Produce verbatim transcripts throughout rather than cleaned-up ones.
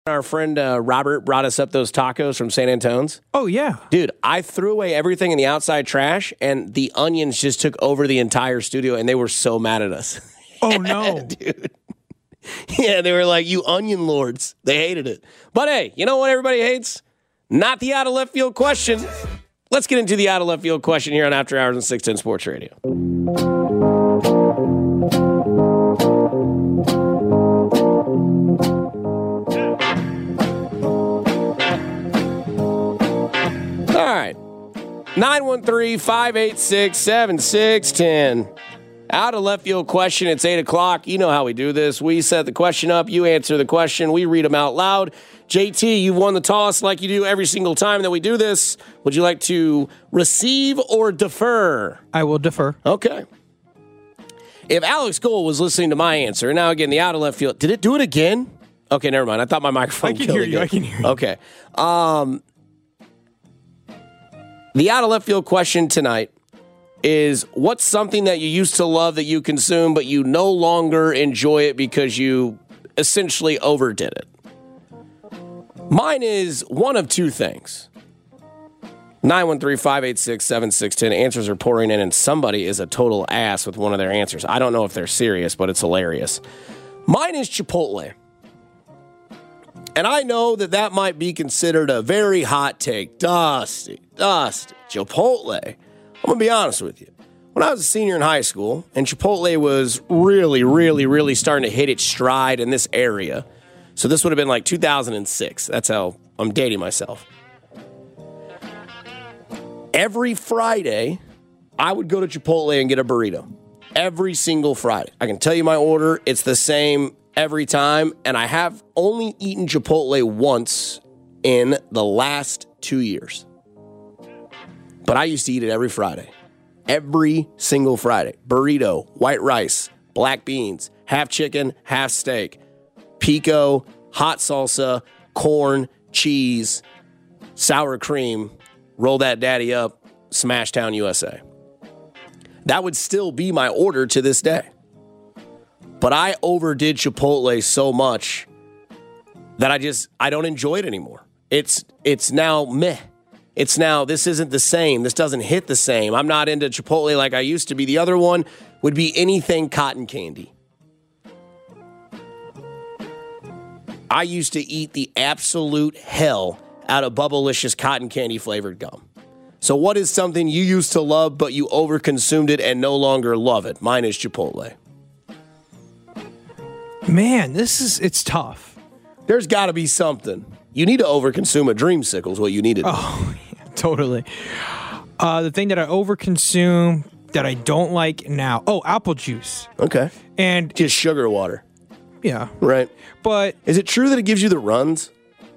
Our friend uh, Robert brought us up those tacos from San Antonio's. Oh, yeah. Dude, I threw away everything in the outside trash, and the onions just took over the entire studio, and they were so mad at us. Oh, no. Dude. Yeah, they were like, you onion lords. They hated it. But hey, you know what everybody hates? Not the out of left field question. Let's get into the out of left field question here on After Hours on six ten Sports Radio. All right, nine one three, five eight six, seven six one zero. Out of left field question. It's eight o'clock. You know how we do this. We set the question up. You answer the question. We read them out loud. J T, you've won the toss like you do every single time that we do this. Would you like to receive or defer? I will defer. Okay. If Alex Gold was listening to my answer, now again, the out of left field, did it do it again? Okay, never mind. I thought my microphone I can killed hear it you. again. I can hear you. Okay. Um, the out of left field question tonight is, what's something that you used to love that you consume, but you no longer enjoy it because you essentially overdid it? Mine is one of two things. nine one three, five eight six, seven six one zero. Answers are pouring in, and somebody is a total ass with one of their answers. I don't know if they're serious, but it's hilarious. Mine is Chipotle. And I know that that might be considered a very hot take. Dusty, Dusty, Chipotle. I'm going to be honest with you. When I was a senior in high school, and Chipotle was really, really, really starting to hit its stride in this area. So this would have been like two thousand six. That's how I'm dating myself. Every Friday, I would go to Chipotle and get a burrito. Every single Friday. I can tell you my order. It's the same every time. And I have only eaten Chipotle once in the last two years. But I used to eat it every Friday. Every single Friday. Burrito, white rice, black beans, half chicken, half steak, pico, hot salsa, corn, cheese, sour cream, roll that daddy up, Smash Town, U S A. That would still be my order to this day. But I overdid Chipotle so much that I just, I don't enjoy it anymore. It's it's now meh. It's now, this isn't the same. This doesn't hit the same. I'm not into Chipotle like I used to be. The other one would be anything cotton candy. I used to eat the absolute hell out of Bubblicious cotton candy flavored gum. So what is something you used to love, but you overconsumed it and no longer love it? Mine is Chipotle. Man, this is, it's tough. There's got to be something. You need to overconsume a dreamsicle is what you need to do. Oh, yeah, totally. Uh, the thing that I overconsume that I don't like now. Oh, apple juice. Okay. And just sugar water. Yeah. Right. But is it true that it gives you the runs?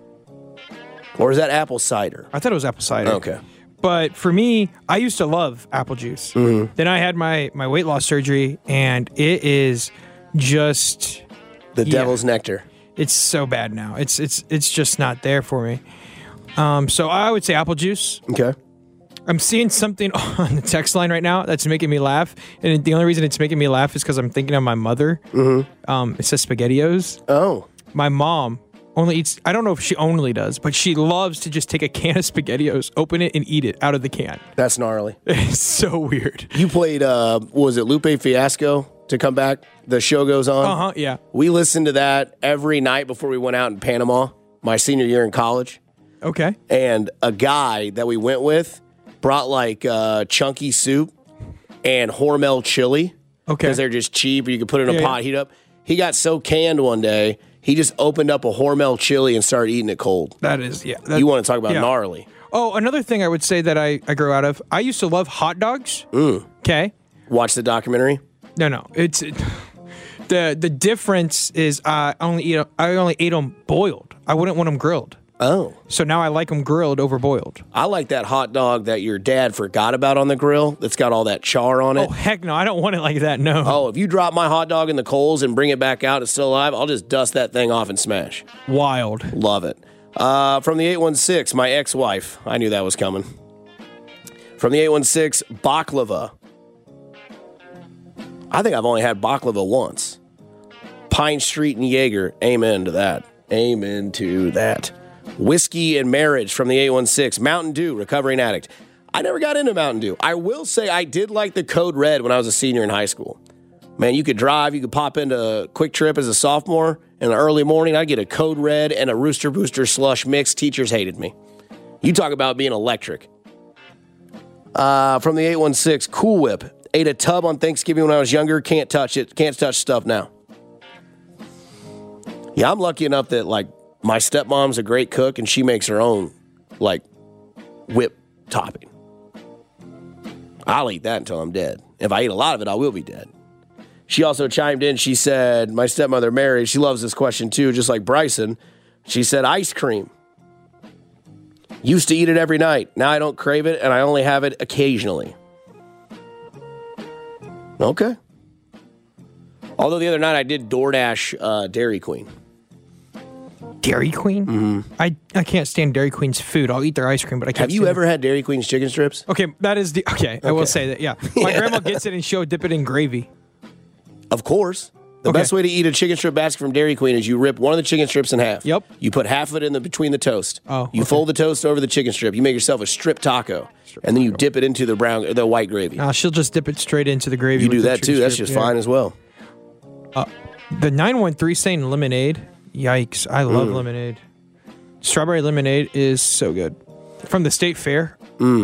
Or is that apple cider? I thought it was apple cider. Okay. But for me, I used to love apple juice. Mm-hmm. Then I had my, my weight loss surgery, and it is just the yeah, devil's nectar. It's so bad now. It's it's it's just not there for me. Um, so I would say apple juice. Okay. I'm seeing something on the text line right now that's making me laugh, and the only reason it's making me laugh is because I'm thinking of my mother. Mm-hmm. Um, it says SpaghettiOs. Oh. My mom only eats, I don't know if she only does, but she loves to just take a can of SpaghettiOs, open it, and eat it out of the can. That's gnarly. It's so weird. You played, uh, was it Lupe Fiasco to come back? The show goes on? Uh-huh, yeah. We listened to that every night before we went out in Panama, my senior year in college. Okay. And a guy that we went with brought like uh, chunky soup and Hormel chili. Okay. Because they're just cheap. You can put it in a yeah, pot, yeah. heat up. He got so canned one day, he just opened up a Hormel chili and started eating it cold. That is, yeah. That, you want to talk about yeah. gnarly. Oh, another thing I would say that I, I grew out of, I used to love hot dogs. Mm. Okay. Watch the documentary? No, no. It's it, the the difference is I only eat I only ate them boiled. I wouldn't want them grilled. Oh. So now I like them grilled over boiled. I like that hot dog that your dad forgot about on the grill that's got all that char on it. Oh, heck no. I don't want it like that, no. Oh, if you drop my hot dog in the coals and bring it back out, it's still alive, I'll just dust that thing off and smash. Wild. Love it. Uh, from the eight one six, my ex-wife. I knew that was coming. From the eight one six, baklava. I think I've only had baklava once. Pine Street and Jaeger. Amen to that. Amen to that. Whiskey and Marriage from the eight one six. Mountain Dew, recovering addict. I never got into Mountain Dew. I will say I did like the Code Red when I was a senior in high school. Man, you could drive, you could pop into Quick Trip as a sophomore in the early morning. I'd get a Code Red and a Rooster Booster slush mix. Teachers hated me. You talk about being electric. Uh, from the eight one six, Cool Whip. Ate a tub on Thanksgiving when I was younger. Can't touch it. Can't touch stuff now. Yeah, I'm lucky enough that, like, my stepmom's a great cook, and she makes her own, like, whip topping. I'll eat that until I'm dead. If I eat a lot of it, I will be dead. She also chimed in. She said, my stepmother, Mary, she loves this question, too, just like Bryson. She said, ice cream. Used to eat it every night. Now I don't crave it, and I only have it occasionally. Okay. Although the other night I did DoorDash uh, Dairy Queen. Dairy Queen? Mm-hmm. I, I can't stand Dairy Queen's food. I'll eat their ice cream, but I can't Have you stand ever had Dairy Queen's chicken strips? Okay, that is the... Okay, I will Okay. say that, yeah. My Yeah. grandma gets it and she'll dip it in gravy. Of course. The Okay. best way to eat a chicken strip basket from Dairy Queen is you rip one of the chicken strips in half. Yep. You put half of it in the between the toast. Oh, You okay. fold the toast over the chicken strip. You make yourself a strip taco, and then you dip it into the brown, the white gravy. Uh, she'll just dip it straight into the gravy. you with do the that chicken too. That's strip, just yeah. fine as well. The nine one three saying lemonade. Yikes. I love Mm. lemonade. Strawberry lemonade is so good. From the state fair.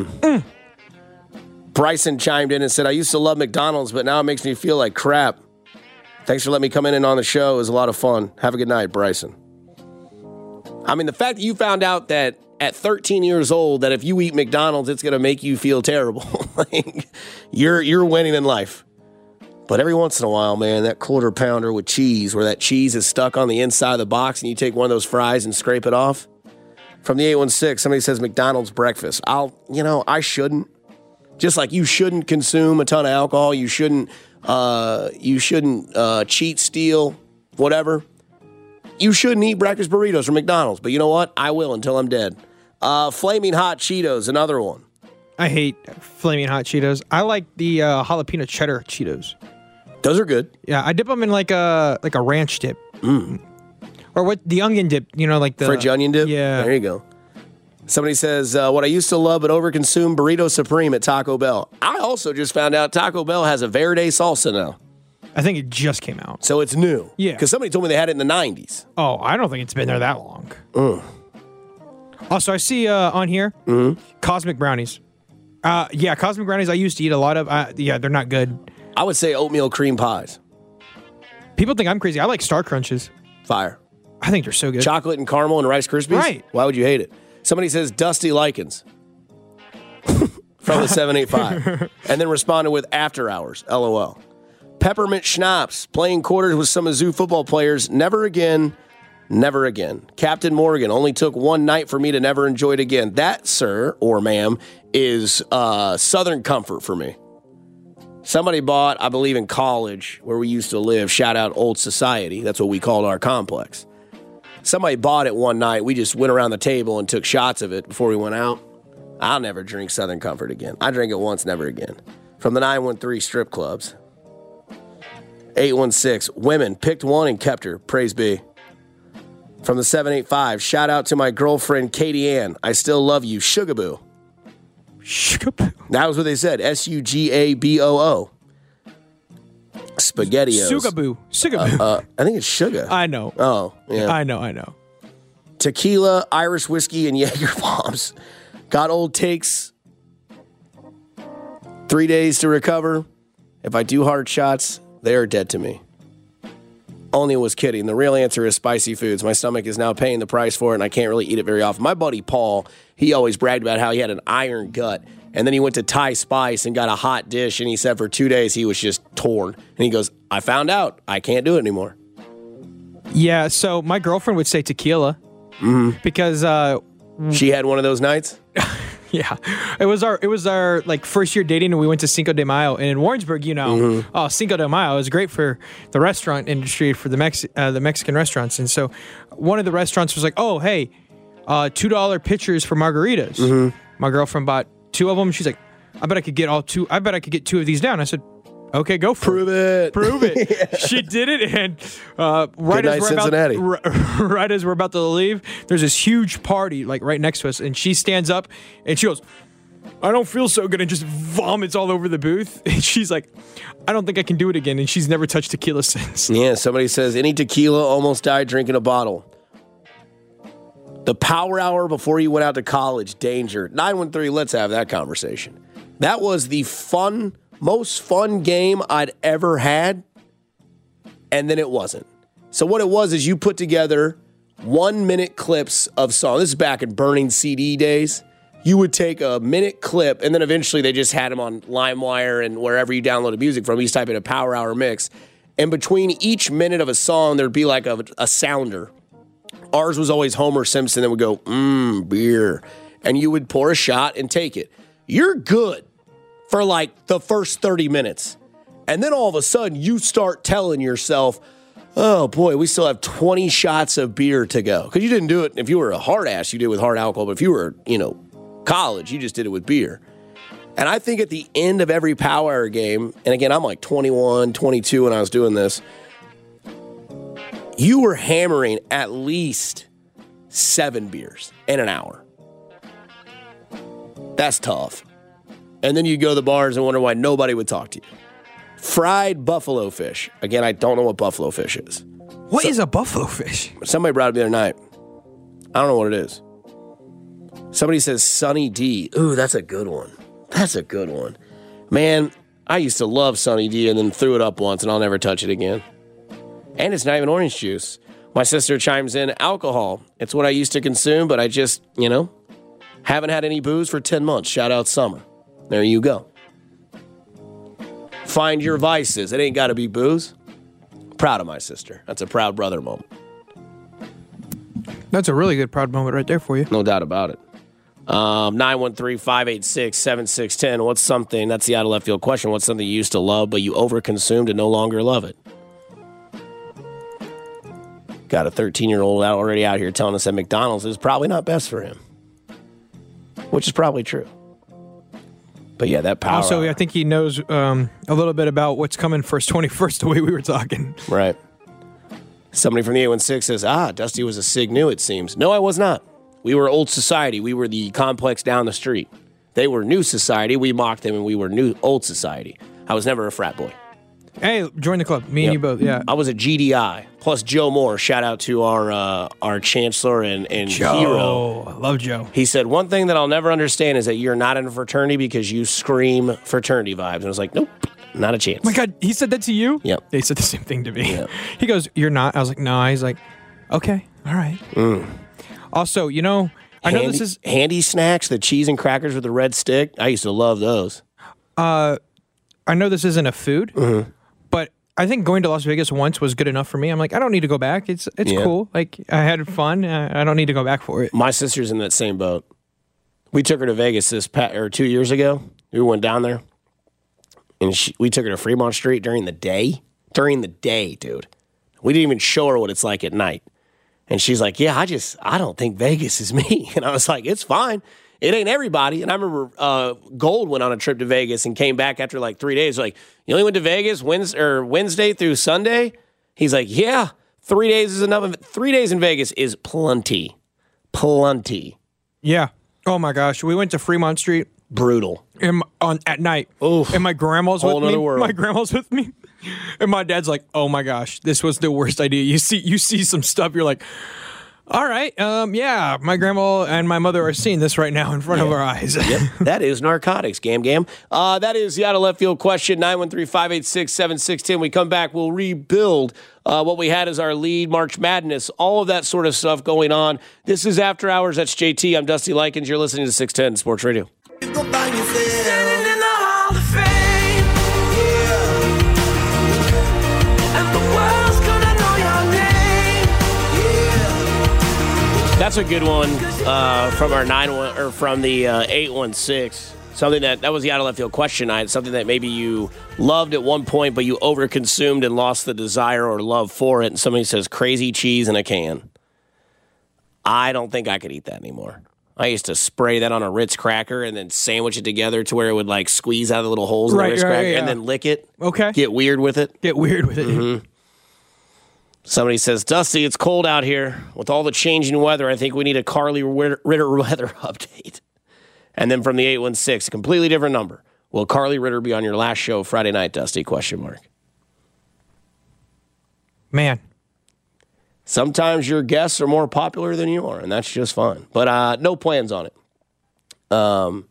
Bryson chimed in and said, I used to love McDonald's, but now it makes me feel like crap. Thanks for letting me come in and on the show. It was a lot of fun. Have a good night, Bryson. I mean, the fact that you found out that at thirteen years old, that if you eat McDonald's, it's going to make you feel terrible. Like, you're you're winning in life. But every once in a while, man, that quarter pounder with cheese, where that cheese is stuck on the inside of the box and you take one of those fries and scrape it off. From the eight one six, somebody says McDonald's breakfast. I'll, you know, I shouldn't. Just like you shouldn't consume a ton of alcohol, you shouldn't, uh, you shouldn't uh, cheat, steal, whatever. You shouldn't eat breakfast burritos from McDonald's. But you know what? I will until I'm dead. Uh, Flaming Hot Cheetos, another one. I hate flaming hot Cheetos. I like the uh, jalapeno cheddar Cheetos. Those are good. Yeah, I dip them in like a like a ranch dip. Or what the onion dip, you know, like the French onion dip? Yeah. There you go. Somebody says, uh, what I used to love but overconsume, Burrito Supreme at Taco Bell. I also just found out Taco Bell has a Verde salsa now. I think it just came out. So it's new. Yeah. Because somebody told me they had it in the nineties. Oh, I don't think it's been there that long. Mm. Also, I see uh, on here Mm-hmm. Cosmic Brownies. Uh, yeah, Cosmic Brownies I used to eat a lot of. Uh, yeah, they're not good. I would say oatmeal cream pies. People think I'm crazy. I like Star Crunches. Fire. I think they're so good. Chocolate and caramel and Rice Krispies? Right. Why would you hate it? Somebody says Dusty Likens from the seven eight five. And then responded with After Hours, LOL. Peppermint Schnapps, playing quarters with some Mizzou football players. Never again, never again. Captain Morgan, only took one night for me to never enjoy it again. That, sir, or ma'am, is uh, Southern comfort for me. Somebody bought, I believe in college, where we used to live, shout out Old Society. That's what we called our complex. Somebody bought it one night. We just went around the table and took shots of it before we went out. I'll never drink Southern Comfort again. I drank it once, never again. From the nine one three strip clubs. eight one six, women picked one and kept her. Praise be. From the seven eight five, shout out to my girlfriend, Katie Ann. I still love you. Sugaboo. Sugaboo. That was what they said. S U G A B O O. SpaghettiOs. Sugaboo. Sugaboo. Uh, I think it's sugar. I know. Oh, yeah. I know. I know. Tequila, Irish whiskey, and Jaeger bombs. Got old takes. Three days to recover. If I do hard shots, they are dead to me. Only was kidding. The real answer is spicy foods. My stomach is now paying the price for it, and I can't really eat it very often. My buddy Paul, he always bragged about how he had an iron gut, and then he went to Thai Spice and got a hot dish, and he said for two days he was just torn. And he goes, I found out. I can't do it anymore. Yeah, so my girlfriend would say tequila Mm-hmm. because uh, She had one of those nights? yeah, it was our it was our like first year dating, and we went to Cinco de Mayo. And in Warrensburg, you know, Mm-hmm. oh, Cinco de Mayo is great for the restaurant industry, for the Mex uh, the Mexican restaurants. And so one of the restaurants was like, oh, hey, uh, two dollar pitchers for margaritas. Mm-hmm. My girlfriend bought two of them. She's like, I bet I could get all two. I bet I could get two of these down. I said, Okay, go for Prove it. Prove it. Yeah. She did it, and uh, right, Good as night, we're Cincinnati. about, r- right as we're about to leave, there's this huge party like right next to us, and she stands up and she goes, I don't feel so good, and just vomits all over the booth. And she's like, I don't think I can do it again, and she's never touched tequila since. Yeah, somebody says, any tequila, almost died drinking a bottle. The power hour before you went out to college, danger. nine one three, let's have that conversation. That was the fun, most fun game I'd ever had, and then it wasn't. So what it was is you put together one-minute clips of songs. This is back in burning C D days. You would take a minute clip, and then eventually they just had them on LimeWire and wherever you downloaded music from. You just type in a power hour mix. And between each minute of a song, there'd be like a, a sounder. Ours was always Homer Simpson that would go, mmm, beer. And you would pour a shot and take it. You're good for like the first thirty minutes. And then all of a sudden, you start telling yourself, oh boy, we still have twenty shots of beer to go. Because you didn't do it, if you were a hard ass, you did it with hard alcohol. But if you were, you know, college, you just did it with beer. And I think at the end of every power hour game, and again, I'm like twenty-one, twenty-two when I was doing this, you were hammering at least seven beers in an hour. That's tough. And then you go to the bars and wonder why nobody would talk to you. Fried buffalo fish. Again, I don't know what buffalo fish is. What so, is a buffalo fish? Somebody brought it up the other night. I don't know what it is. Somebody says Sunny D. Ooh, that's a good one. That's a good one. Man, I used to love Sunny D and then threw it up once and I'll never touch it again. And it's not even orange juice. My sister chimes in, alcohol. It's what I used to consume, but I just, you know, haven't had any booze for ten months. Shout out summer. There you go. Find your vices. It ain't got to be booze. Proud of my sister. That's a proud brother moment. That's a really good proud moment right there for you. No doubt about it. Um, nine one three, five eight six, seven six one zero. What's something, that's the out of left field question, what's something you used to love but you overconsumed and no longer love it? Got a thirteen-year-old out already out here telling us that McDonald's is probably not best for him. Which is probably true. But yeah, that power. Also, hour. I think he knows um, a little bit about what's coming for his twenty-first, the way we were talking. Right. Somebody from the eight one six says, ah, Dusty was a Sig New, it seems. No, I was not. We were old society. We were the complex down the street. They were new society. We mocked them, and we were new old society. I was never a frat boy. Hey, join the club. Me yep. and you both, yeah. I was a G D I. Plus Joe Moore. Shout out to our uh, our chancellor and, and Joe. hero. I love Joe. He said, one thing that I'll never understand is that you're not in a fraternity because you scream fraternity vibes. And I was like, nope, not a chance. Oh my God, he said that to you? Yep. He said the same thing to me. Yep. He goes, you're not? I was like, no. He's like, okay, all right. Mm. Also, you know, I handy, know this is... Handy snacks, the cheese and crackers with the red stick. I used to love those. Uh, I know this isn't a food, mm-hmm. but I think going to Las Vegas once was good enough for me. I'm like, I don't need to go back. It's it's yeah. cool. Like, I had fun. I don't need to go back for it. My sister's in that same boat. We took her to Vegas this pa- or two years ago. We went down there, and she, we took her to Fremont Street during the day. During the day, dude. We didn't even show her what it's like at night. And she's like, yeah, I just, I don't think Vegas is me. And I was like, it's fine. It ain't everybody. And I remember uh, Gold went on a trip to Vegas and came back after like three days. Like, you only went to Vegas Wednesday, or Wednesday through Sunday? He's like, yeah, three days is enough. Three days in Vegas is plenty. Plenty. Yeah. Oh, my gosh. We went to Fremont Street. Brutal. And, on, at night. Oof. And my grandma's Whole with me. world. My grandma's with me. And my dad's like, oh, my gosh, this was the worst idea. You see you see some stuff, you're like, all right, um, yeah, my grandma and my mother are seeing this right now in front yeah. of our eyes. Yep, that is narcotics, Gam Gam. Uh, that is the out of left field question, nine one three, five eight six, seven six one zero. We come back, we'll rebuild uh, what we had as our lead, March Madness, all of that sort of stuff going on. This is After Hours. That's J T. I'm Dusty Likens. You're listening to six ten Sports Radio. That's a good one uh, from our nine one or from the uh, eight one six. Something that that was the out of left field question night. Something that maybe you loved at one point, but you overconsumed and lost the desire or love for it. And somebody says crazy cheese in a can. I don't think I could eat that anymore. I used to spray that on a Ritz cracker and then sandwich it together to where it would like squeeze out of the little holes in Right, the Ritz right, cracker yeah. and then lick it. Okay. Get weird with it. Get weird with it. Mm-hmm. Somebody says, Dusty, it's cold out here. With all the changing weather, I think we need a Carly Ritter weather update. And then from the eight one six, a completely different number. Will Carly Ritter be on your last show Friday night, Dusty? Question mark. Man. Sometimes your guests are more popular than you are, and that's just fine. But uh, no plans on it. Um,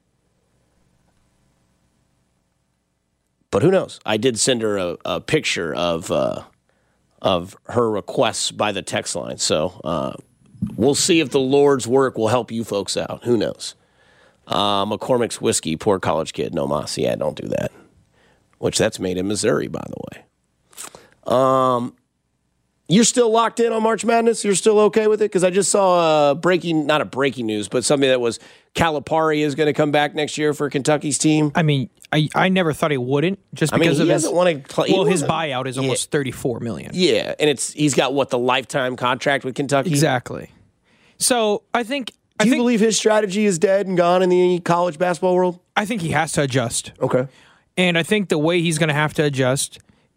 but who knows? I did send her a, a picture of uh, of her requests by the text line. So uh, we'll see if the Lord's work will help you folks out. Who knows? Uh, McCormick's Whiskey, poor college kid. No mas. Yeah, don't do that. Which that's made in Missouri, by the way. Um, you're still locked in on March Madness? You're still okay with it? Because I just saw a breaking, not a breaking news, but something that was Calipari is going to come back next year for Kentucky's team. I mean, I, I never thought he wouldn't, just I mean, because he of his. doesn't want to play. Well, his buyout is almost yeah. thirty-four million. Yeah, and it's he's got what the lifetime contract with Kentucky. Exactly. So I think. Do I you think, believe his strategy is dead and gone in the college basketball world? I think he has to adjust. Okay. And I think the way he's going to have to adjust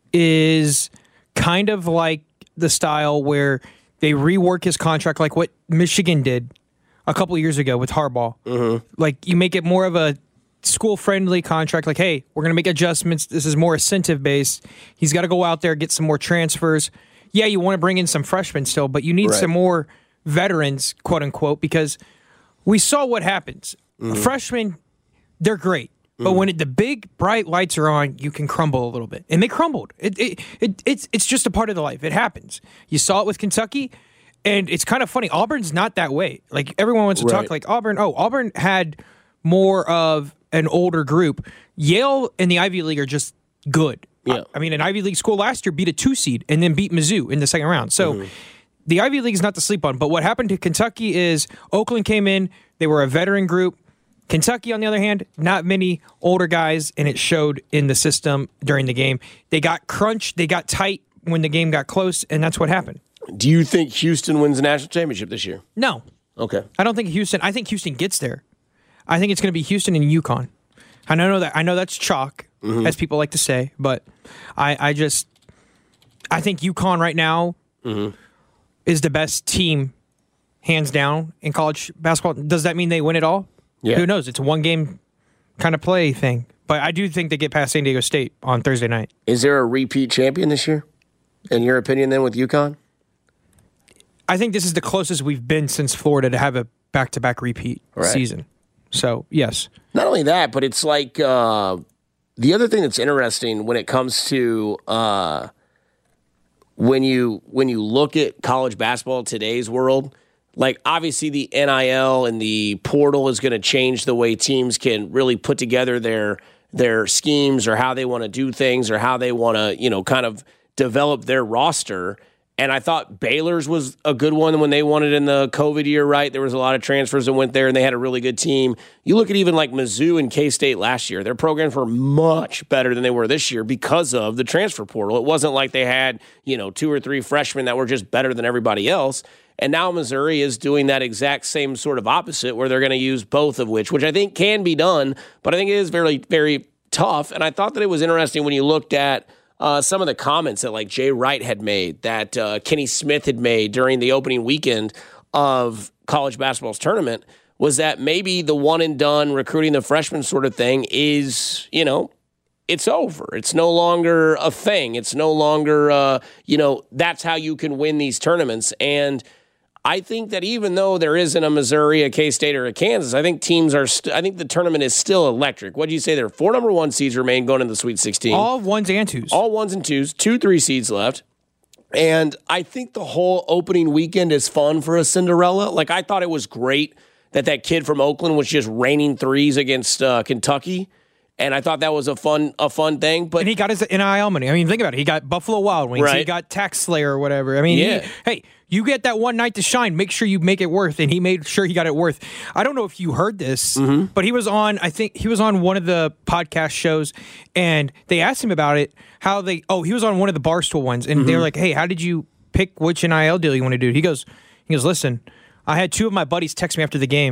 is kind of like the style where they rework his contract, like what Michigan did a couple of years ago with Harbaugh. Mm-hmm. Like you make it more of a school-friendly contract. Like, hey, we're going to make adjustments. This is more incentive-based. He's got to go out there, get some more transfers. Yeah, you want to bring in some freshmen still, but you need Right. some more veterans, quote-unquote, because we saw what happens. Mm-hmm. Freshmen, they're great. But when it, the big bright lights are on, you can crumble a little bit, and they crumbled. It, it, it it's it's just a part of the life. It happens. You saw it with Kentucky, and it's kind of funny. Auburn's not that way. Like everyone wants to Right. talk like Auburn. Oh, Auburn had more of an older group. Yale and the Ivy League are just good. Yeah. I, I mean, an Ivy League school last year beat a two seed and then beat Mizzou in the second round. So. Mm-hmm. The Ivy League is not to sleep on, but what happened to Kentucky is Oakland came in. They were a veteran group. Kentucky, on the other hand, not many older guys, and it showed in the system during the game. They got crunched. They got tight when the game got close, and that's what happened. Do you think Houston wins the national championship this year? No. Okay. I don't think Houston. I think Houston gets there. I think it's going to be Houston and UConn. I know that. I know that's chalk, mm-hmm. as people like to say, but I, I just, I think UConn right now mm-hmm. is the best team, hands down, in college basketball. Does that mean they win it all? Yeah. Who knows? It's a one-game kind of play thing. But I do think they get past San Diego State on Thursday night. Is there a repeat champion this year, in your opinion, then, with UConn? I think this is the closest we've been since Florida to have a back-to-back repeat right. season. So, yes. Not only that, but it's like uh, the other thing that's interesting when it comes to uh, when you when you look at college basketball in today's world, like obviously the N I L and the portal is going to change the way teams can really put together their their schemes or how they want to do things or how they want to, you know, kind of develop their roster. And I thought Baylor's was a good one when they won it in the COVID year, right? There was a lot of transfers that went there, and they had a really good team. You look at even like Mizzou and K-State last year. Their programs were much better than they were this year because of the transfer portal. It wasn't like they had, you know, two or three freshmen that were just better than everybody else. And now Missouri is doing that exact same sort of opposite where they're going to use both of which, which I think can be done, but I think it is very, very tough. And I thought that it was interesting when you looked at Uh, some of the comments that like Jay Wright had made, that uh, Kenny Smith had made during the opening weekend of college basketball's tournament, was that maybe the one and done recruiting the freshman sort of thing is, you know, it's over. It's no longer a thing. It's no longer, uh, you know, that's how you can win these tournaments. And I think that even though there isn't a Missouri, a K-State, or a Kansas, I think teams are. St- I think the tournament is still electric. What do you say? There are four number one seeds remain going into the Sweet sixteen. All ones and twos. All ones and twos. Two, three seeds left. And I think the whole opening weekend is fun for a Cinderella. Like I thought it was great that that kid from Oakland was just raining threes against uh, Kentucky. And I thought that was a fun a fun thing. But and he got his N I L money. I mean, think about it. He got Buffalo Wild Wings. Right. He got Tax Slayer or whatever. I mean, Yeah. he, hey, you get that one night to shine. Make sure you make it worth. And he made sure he got it worth. I don't know if you heard this, mm-hmm. but he was on, I think he was on one of the podcast shows, and they asked him about it, how they, oh, he was on one of the Barstool ones, and mm-hmm. they were like, hey, how did you pick which N I L deal you want to do? He goes, he goes, listen, I had two of my buddies text me after the game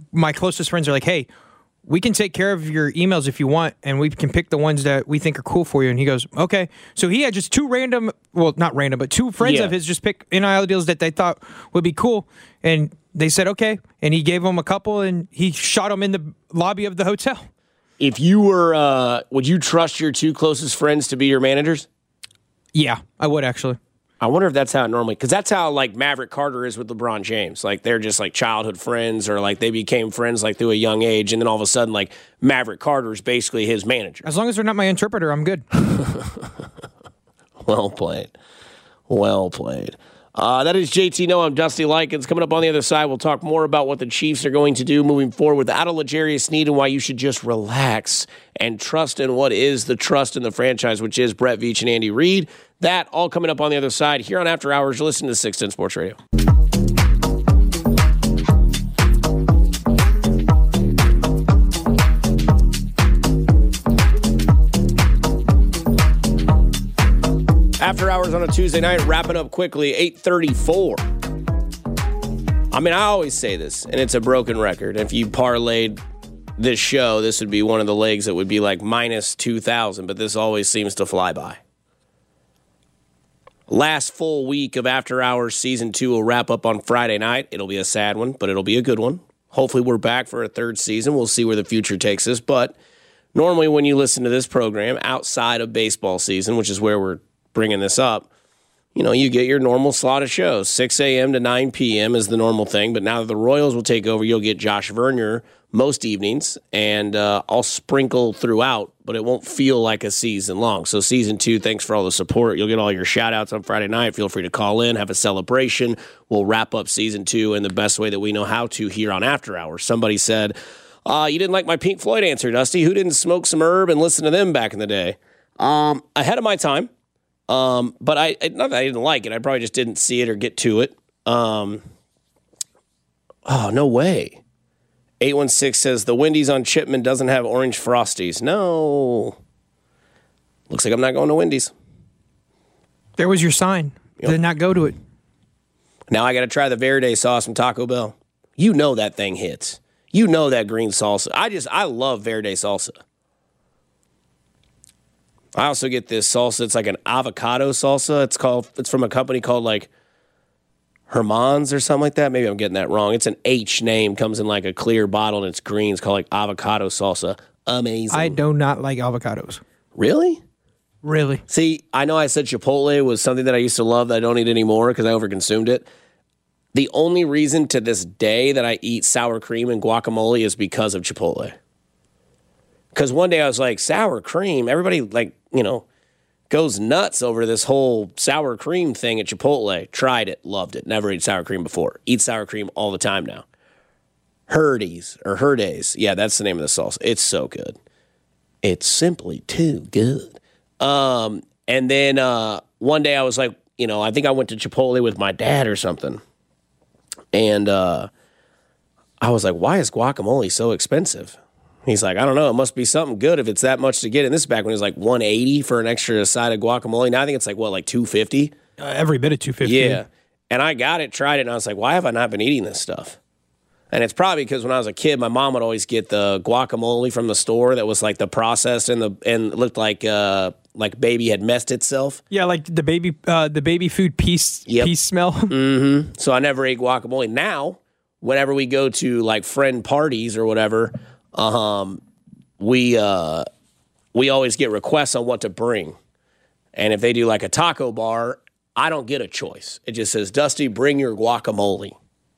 my closest friends are like, hey, we can take care of your emails if you want, and we can pick the ones that we think are cool for you. And he goes, okay. So he had just two random, well, not random, but two friends Yeah. of his just pick N I L deals that they thought would be cool. And they said, okay. And he gave them a couple, and he shot them in the lobby of the hotel. If you were, uh, would you trust your two closest friends to be your managers? Yeah, I would actually. I wonder if that's how it normally, because that's how like Maverick Carter is with LeBron James. Like they're just like childhood friends, or like they became friends like through a young age, and then all of a sudden like Maverick Carter is basically his manager. As long as they're not my interpreter, I'm good. Well played. Well played. Uh, that is J T No. I'm Dusty Likens. Coming up on the other side, we'll talk more about what the Chiefs are going to do moving forward without a L'Jarius Sneed, and why you should just relax and trust in what is the trust in the franchise, which is Brett Veach and Andy Reid. That all coming up on the other side here on After Hours. You're listening to six ten Sports Radio. After Hours on a Tuesday night, wrapping up quickly, eight thirty-four. I mean, I always say this, and it's a broken record. If you parlayed this show, this would be one of the legs that would be like minus two thousand, but this always seems to fly by. Last full week of After Hours Season two will wrap up on Friday night. It'll be a sad one, but it'll be a good one. Hopefully we're back for a third season. We'll see where the future takes us. But normally when you listen to this program outside of baseball season, which is where we're bringing this up, you know, you get your normal slot of shows. six a.m. to nine p.m. is the normal thing. But now that the Royals will take over, you'll get Josh Vernier most evenings, and uh, I'll sprinkle throughout, but it won't feel like a season long. So season two, thanks for all the support. You'll get all your shout-outs on Friday night. Feel free to call in, have a celebration. We'll wrap up season two in the best way that we know how to here on After Hours. Somebody said, uh, you didn't like my Pink Floyd answer, Dusty. Who didn't smoke some herb and listen to them back in the day? Um, ahead of my time. Um, but I, not that I didn't like it. I probably just didn't see it or get to it. Um, oh, no way. eight one six says, the Wendy's on Chipman doesn't have orange Frosties. No. Looks like I'm not going to Wendy's. There was your sign. Yep. Did not go to it. Now I got to try the Verde sauce from Taco Bell. You know that thing hits. You know that green salsa. I just, I love Verde salsa. I also get this salsa. It's like an avocado salsa. It's called, it's from a company called like Herman's or something like that. Maybe I'm getting that wrong. It's an H name, comes in like a clear bottle, and it's green. It's called like avocado salsa. Amazing. I do not like avocados. Really? Really? See, I know I said Chipotle was something that I used to love that I don't eat anymore because I overconsumed it. The only reason to this day that I eat sour cream and guacamole is because of Chipotle. Because one day I was like, sour cream? Everybody, like, you know, goes nuts over this whole sour cream thing at Chipotle. Tried it, loved it. Never ate sour cream before. Eat sour cream all the time now. Herdes or Herdes. Yeah, that's the name of the sauce. It's so good. It's simply too good. Um, and then uh, one day I was like, you know, I think I went to Chipotle with my dad or something. And uh, I was like, why is guacamole so expensive? He's like, I don't know. It must be something good if it's that much to get. And this is back when it was like one hundred eighty for an extra side of guacamole. Now I think it's like, what, like two hundred fifty? Uh, every bit of two hundred fifty. Yeah. And I got it, tried it, and I was like, why have I not been eating this stuff? And it's probably because when I was a kid, my mom would always get the guacamole from the store that was like the processed and the and looked like uh, like baby had messed itself. Yeah, like the baby uh, the baby food piece Yep. piece smell. Mm-hmm. So I never ate guacamole. Now, whenever we go to like friend parties or whatever, um, we uh, we always get requests on what to bring. And if they do like a taco bar, I don't get a choice. It just says, Dusty, bring your guacamole.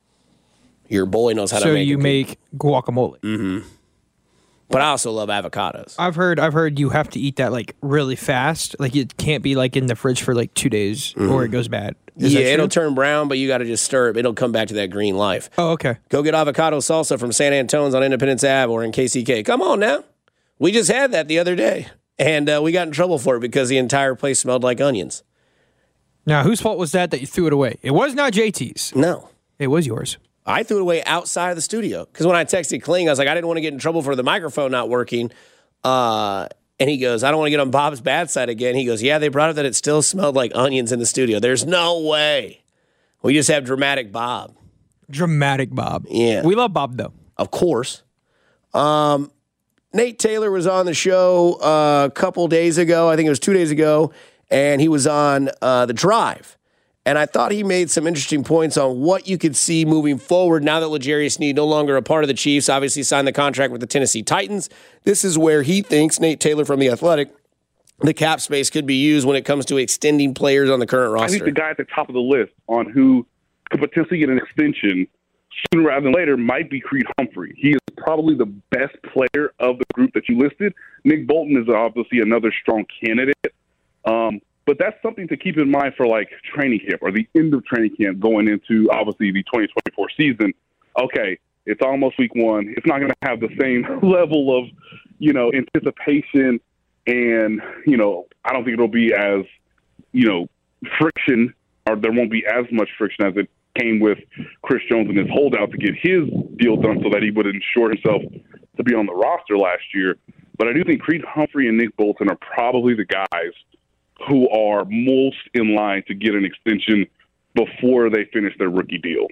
Your boy knows how so to make it. you make guacamole. Mm-hmm. But I also love avocados. I've heard I've heard you have to eat that like really fast. Like it can't be like in the fridge for like two days Mm-hmm. or it goes bad. Is Yeah, that true? it'll turn brown, but you got to just stir it. It'll come back to that green life. Oh, okay. Go get avocado salsa from San Antonio's on Independence Avenue or in K C K. Come on now. We just had that the other day, and uh, we got in trouble for it because the entire place smelled like onions. Now, whose fault was that that you threw it away? It was not J T's. No. It was yours. I threw it away outside of the studio because when I texted Kling, I was like, I didn't want to get in trouble for the microphone not working. Uh, and he goes, I don't want to get on Bob's bad side again. He goes, yeah, they brought up that it still smelled like onions in the studio. There's no way. We just have dramatic Bob. Dramatic Bob. Yeah. We love Bob, though. of course. Um, Nate Taylor was on the show uh, a couple days ago. I think it was two days ago, and he was on uh, The Drive. And I thought he made some interesting points on what you could see moving forward now that L'Jarius Sneed no longer a part of the Chiefs, obviously signed the contract with the Tennessee Titans. This is where he thinks, Nate Taylor from The Athletic, the cap space could be used when it comes to extending players on the current roster. I think the guy at the top of the list on who could potentially get an extension sooner rather than later might be Creed Humphrey. He is probably the best player of the group that you listed. Nick Bolton is obviously another strong candidate. Um, But that's something to keep in mind for, like, training camp or the end of training camp going into, obviously, the twenty twenty-four season. Okay, it's almost week one. It's not going to have the same level of, you know, anticipation. And, you know, I don't think it'll be as, you know, friction, or there won't be as much friction as it came with Chris Jones and his holdout to get his deal done so that he would ensure himself to be on the roster last year. But I do think Creed Humphrey and Nick Bolton are probably the guys who are most in line to get an extension before they finish their rookie deal.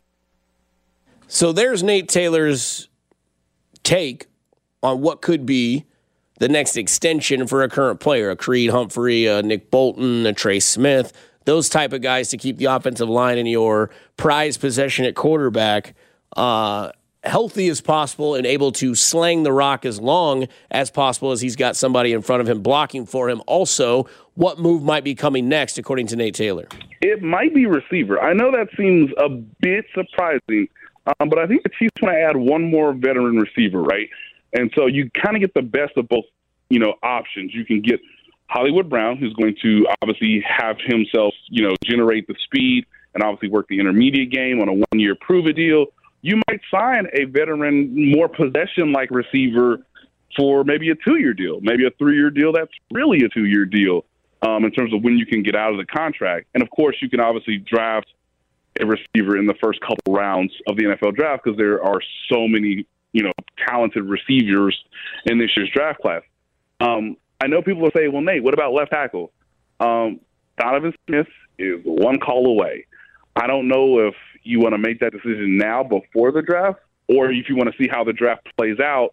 So there's Nate Taylor's take on what could be the next extension for a current player, a Creed Humphrey, a Nick Bolton, a Trey Smith, those type of guys to keep the offensive line in your prized possession at quarterback uh, healthy as possible and able to slang the rock as long as possible as he's got somebody in front of him blocking for him. Also, what move might be coming next, according to Nate Taylor? It might be receiver. I know that seems a bit surprising, um, but I think the Chiefs want to add one more veteran receiver, right? And so you kind of get the best of both, you know, options. You can get Hollywood Brown, who's going to obviously have himself, you know, generate the speed and obviously work the intermediate game on a one-year prove-it deal. You might sign a veteran, more possession-like receiver for maybe a two-year deal, maybe a three-year deal that's really a two-year deal um, in terms of when you can get out of the contract. And, of course, you can obviously draft a receiver in the first couple rounds of the N F L draft because there are so many, you know, talented receivers in this year's draft class. Um, I know people will say, well, Nate, what about left tackle? Um, Donovan Smith is one call away. I don't know if you want to make that decision now before the draft or if you want to see how the draft plays out.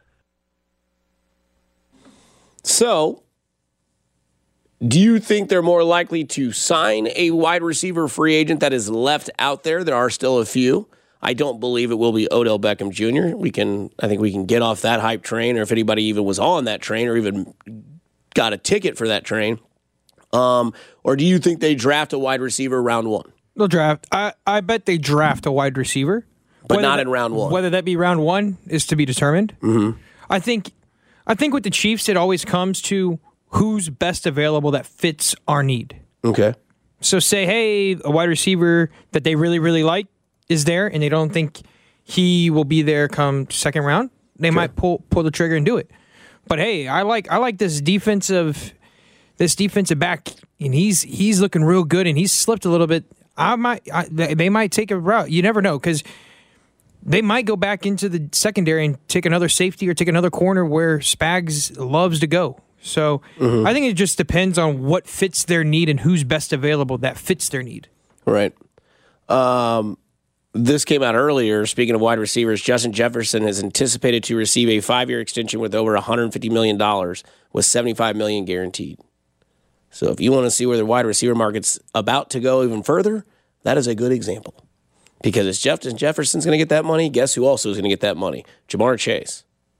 So, do you think they're more likely to sign a wide receiver free agent that is left out there? There are still a few. I don't believe it will be Odell Beckham Junior We can, I think we can get off that hype train, or if anybody even was on that train or even got a ticket for that train. Um, or do you think they draft a wide receiver round one? They'll draft. I, I bet they draft a wide receiver. But not that, in round one. Whether that be round one is to be determined. Mm-hmm. I think I think with the Chiefs, it always comes to who's best available that fits our need. Okay. So say, hey, a wide receiver that they really, really like is there, and they don't think he will be there come second round. They okay. might pull pull the trigger and do it. But hey, I like I like this defensive this defensive back, and he's he's looking real good, and he's slipped a little bit. I might, I, they might take a route. You never know, because they might go back into the secondary and take another safety or take another corner where Spags loves to go. So mm-hmm. I think it just depends on what fits their need and who's best available that fits their need. Right. Um, this came out earlier. Speaking of wide receivers, Justin Jefferson is anticipated to receive a five-year extension with over one hundred fifty million dollars with seventy-five million dollars guaranteed. So if you want to see where the wide receiver market's about to go even further, that is a good example. Because if Justin Jefferson's going to get that money, guess who also is going to get that money? Jamar Chase.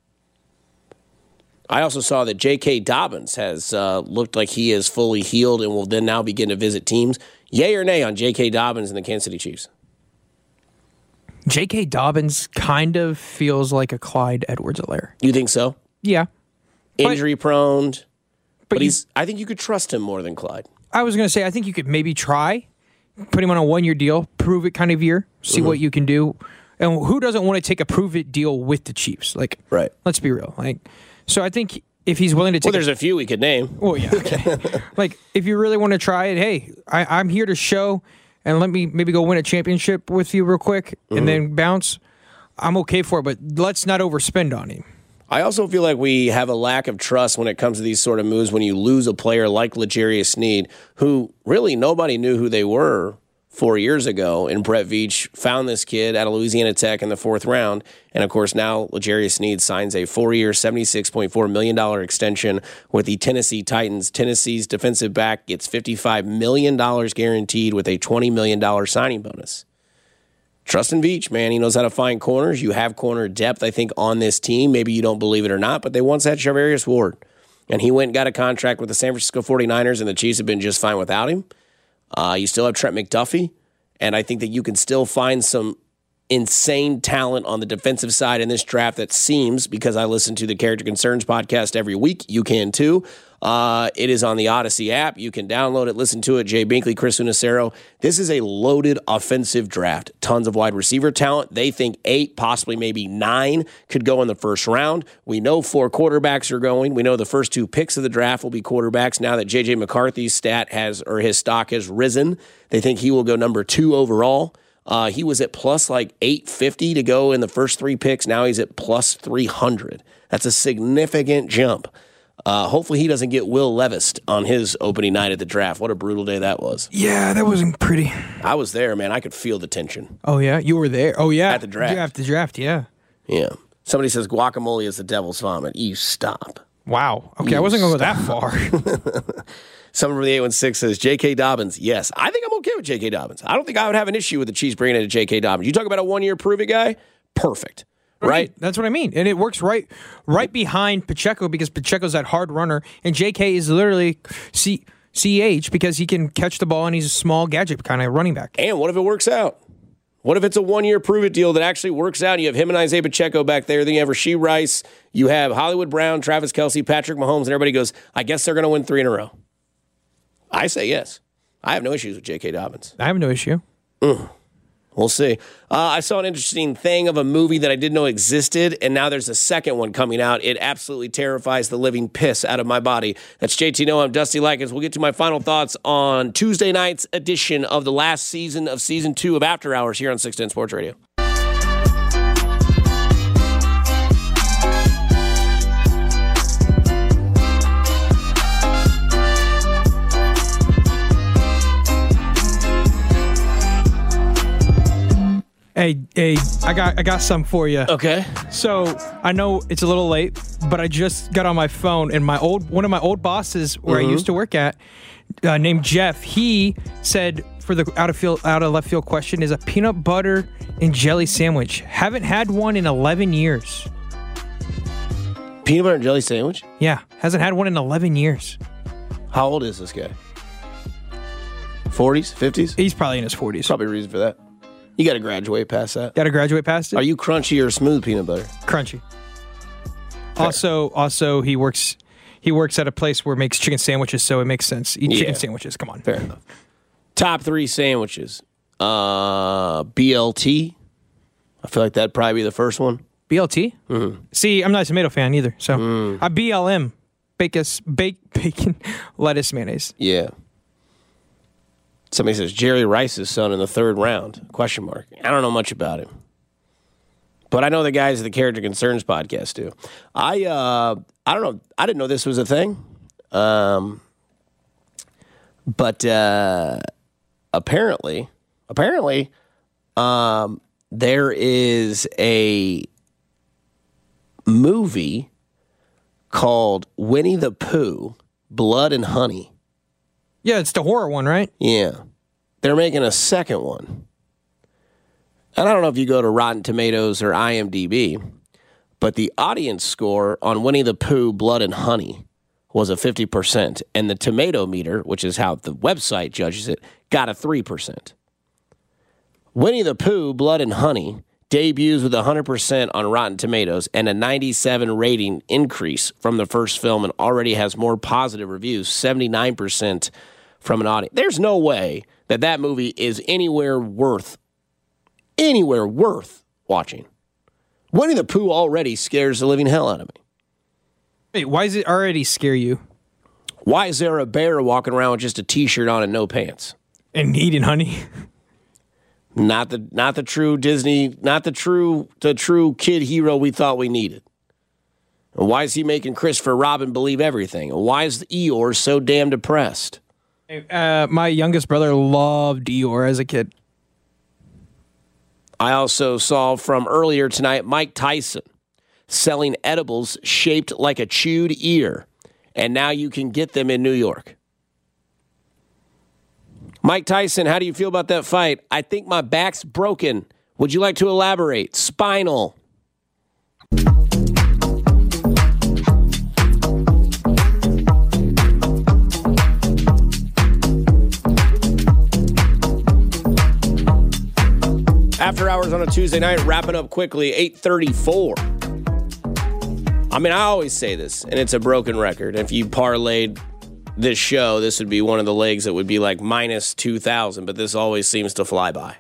I also saw that J K. Dobbins has uh, looked like he is fully healed and will then now begin to visit teams. Yay or nay on J K. Dobbins and the Kansas City Chiefs? J K. Dobbins kind of feels like a Clyde Edwards-Helaire. You think so? Yeah. Injury-prone. But, but you, he's. I think you could trust him more than Clyde. I was going to say, I think you could maybe try, put him on a one-year deal, prove it kind of year, see mm-hmm. what you can do. And who doesn't want to take a prove it deal with the Chiefs? Like, right. Let's be real. Like, so I think if he's willing to take, well, there's a, a few we could name. Well, yeah. Okay. Like, if you really want to try it, hey, I, I'm here to show, and let me maybe go win a championship with you real quick, mm-hmm. and then bounce. I'm okay for it, but let's not overspend on him. I also feel like we have a lack of trust when it comes to these sort of moves when you lose a player like L'Jarius Sneed, who really nobody knew who they were four years ago, and Brett Veach found this kid out of Louisiana Tech in the fourth round. And, of course, now L'Jarius Sneed signs a four-year, seventy-six point four million dollars extension with the Tennessee Titans. Tennessee's defensive back gets fifty-five million dollars guaranteed with a twenty million dollars signing bonus. Trust in Veach, man. He knows how to find corners. You have corner depth, I think, on this team. Maybe you don't believe it or not, but they once had Charvarius Ward. And he went and got a contract with the San Francisco forty-niners, and the Chiefs have been just fine without him. Uh, you still have Trent McDuffie, and I think that you can still find some insane talent on the defensive side in this draft that seems, because I listen to the Character Concerns podcast every week, you can too. Uh, it is on the Odyssey app. You can download it, listen to it. Jay Binkley, Chris Unicero. This is a loaded offensive draft. Tons of wide receiver talent. They think eight, possibly maybe nine could go in the first round. We know four quarterbacks are going. We know the first two picks of the draft will be quarterbacks now that J J McCarthy's stat has, or his stock has risen. They think he will go number two overall. Uh, he was at plus like eight fifty to go in the first three picks. Now he's at plus three hundred. That's a significant jump. Uh, hopefully he doesn't get Will Levis on his opening night at the draft. What a brutal day that was. Yeah, that wasn't pretty. I was there, man. I could feel the tension. Oh, yeah? You were there? Oh, yeah. At the draft. At the draft, yeah. Yeah. Somebody says guacamole is the devil's vomit. You stop. Wow. Okay, You I wasn't going to go stop. that far. Someone from the eight one six says, J K. Dobbins. Yes, I think I'm okay with J K. Dobbins. I don't think I would have an issue with the Chiefs bringing in a J K. Dobbins. You talk about a one-year prove-it guy? Perfect. Right? That's what I mean. And it works right right behind Pacheco because Pacheco's that hard runner. And J K is literally C- CH because he can catch the ball and he's a small gadget kind of running back. And what if it works out? What if it's a one-year prove-it deal that actually works out? You have him and Isaiah Pacheco back there. Then you have Rashee Rice. You have Hollywood Brown, Travis Kelce, Patrick Mahomes, and everybody goes, I guess they're going to win three in a row. I say yes. I have no issues with J K. Dobbins. I have no issue. Mm. We'll see. Uh, I saw an interesting thing of a movie that I didn't know existed, and now there's a second one coming out. It absolutely terrifies the living piss out of my body. That's J T Noah. I'm Dusty Likens. We'll get to my final thoughts on Tuesday night's edition of the last season of Season two of After Hours here on six ten Sports Radio. Hey, hey, I got I got some for you. Okay. So I know it's a little late, but I just got on my phone and my old one of my old bosses where Mm-hmm. I used to work at, uh, named Jeff. He said for the out of field out of left field question is a peanut butter and jelly sandwich. Haven't had one in eleven years. Peanut butter and jelly sandwich? Yeah, hasn't had one in eleven years. How old is this guy? forties? fifties? He's probably in his forties. Probably a reason for that. You got to graduate past that. Got to graduate past it. Are you crunchy or smooth peanut butter? Crunchy. Also, also he works he works at a place where it makes chicken sandwiches, so it makes sense. Eat Yeah. chicken sandwiches. Come on. Fair enough. Top three sandwiches. Uh, B L T. I feel like that'd probably be the first one. B L T? Mm-hmm. See, I'm not a tomato fan either. So Mm. a B L M. Bacon, bake, bacon, lettuce, mayonnaise. Yeah. Somebody says Jerry Rice's son in the third round. Question mark. I don't know much about him. But I know the guys at the Character Concerns podcast do. I uh, I don't know. I didn't know this was a thing. Um, but uh, apparently, apparently, um, there is a movie called Winnie the Pooh, Blood and Honey. Yeah, it's the horror one, right? Yeah. They're making a second one. And I don't know if you go to Rotten Tomatoes or I M D B, but the audience score on Winnie the Pooh, Blood and Honey was a fifty percent. And the tomato meter, which is how the website judges it, got a three percent. Winnie the Pooh, Blood and Honey debuts with one hundred percent on Rotten Tomatoes and a ninety-seven rating increase from the first film and already has more positive reviews, seventy-nine percent from an audience. There's no way that that movie is anywhere worth, anywhere worth watching. Winnie the Pooh already scares the living hell out of me. Wait, why does it already scare you? Why is there a bear walking around with just a t-shirt on and no pants? And eating honey? Not the not the true Disney, not the true the true kid hero we thought we needed. And why is he making Christopher Robin believe everything? And why is Eeyore so damn depressed? Uh, my youngest brother loved Eeyore as a kid. I also saw from earlier tonight Mike Tyson selling edibles shaped like a chewed ear, and now you can get them in New York. Mike Tyson, how do you feel about that fight? I think my back's broken. Would you like to elaborate? Spinal. After hours on a Tuesday night, wrapping up quickly, eight thirty-four. I mean, I always say this, and it's a broken record. If you parlayed this show, this would be one of the legs that would be like minus two thousand, but this always seems to fly by.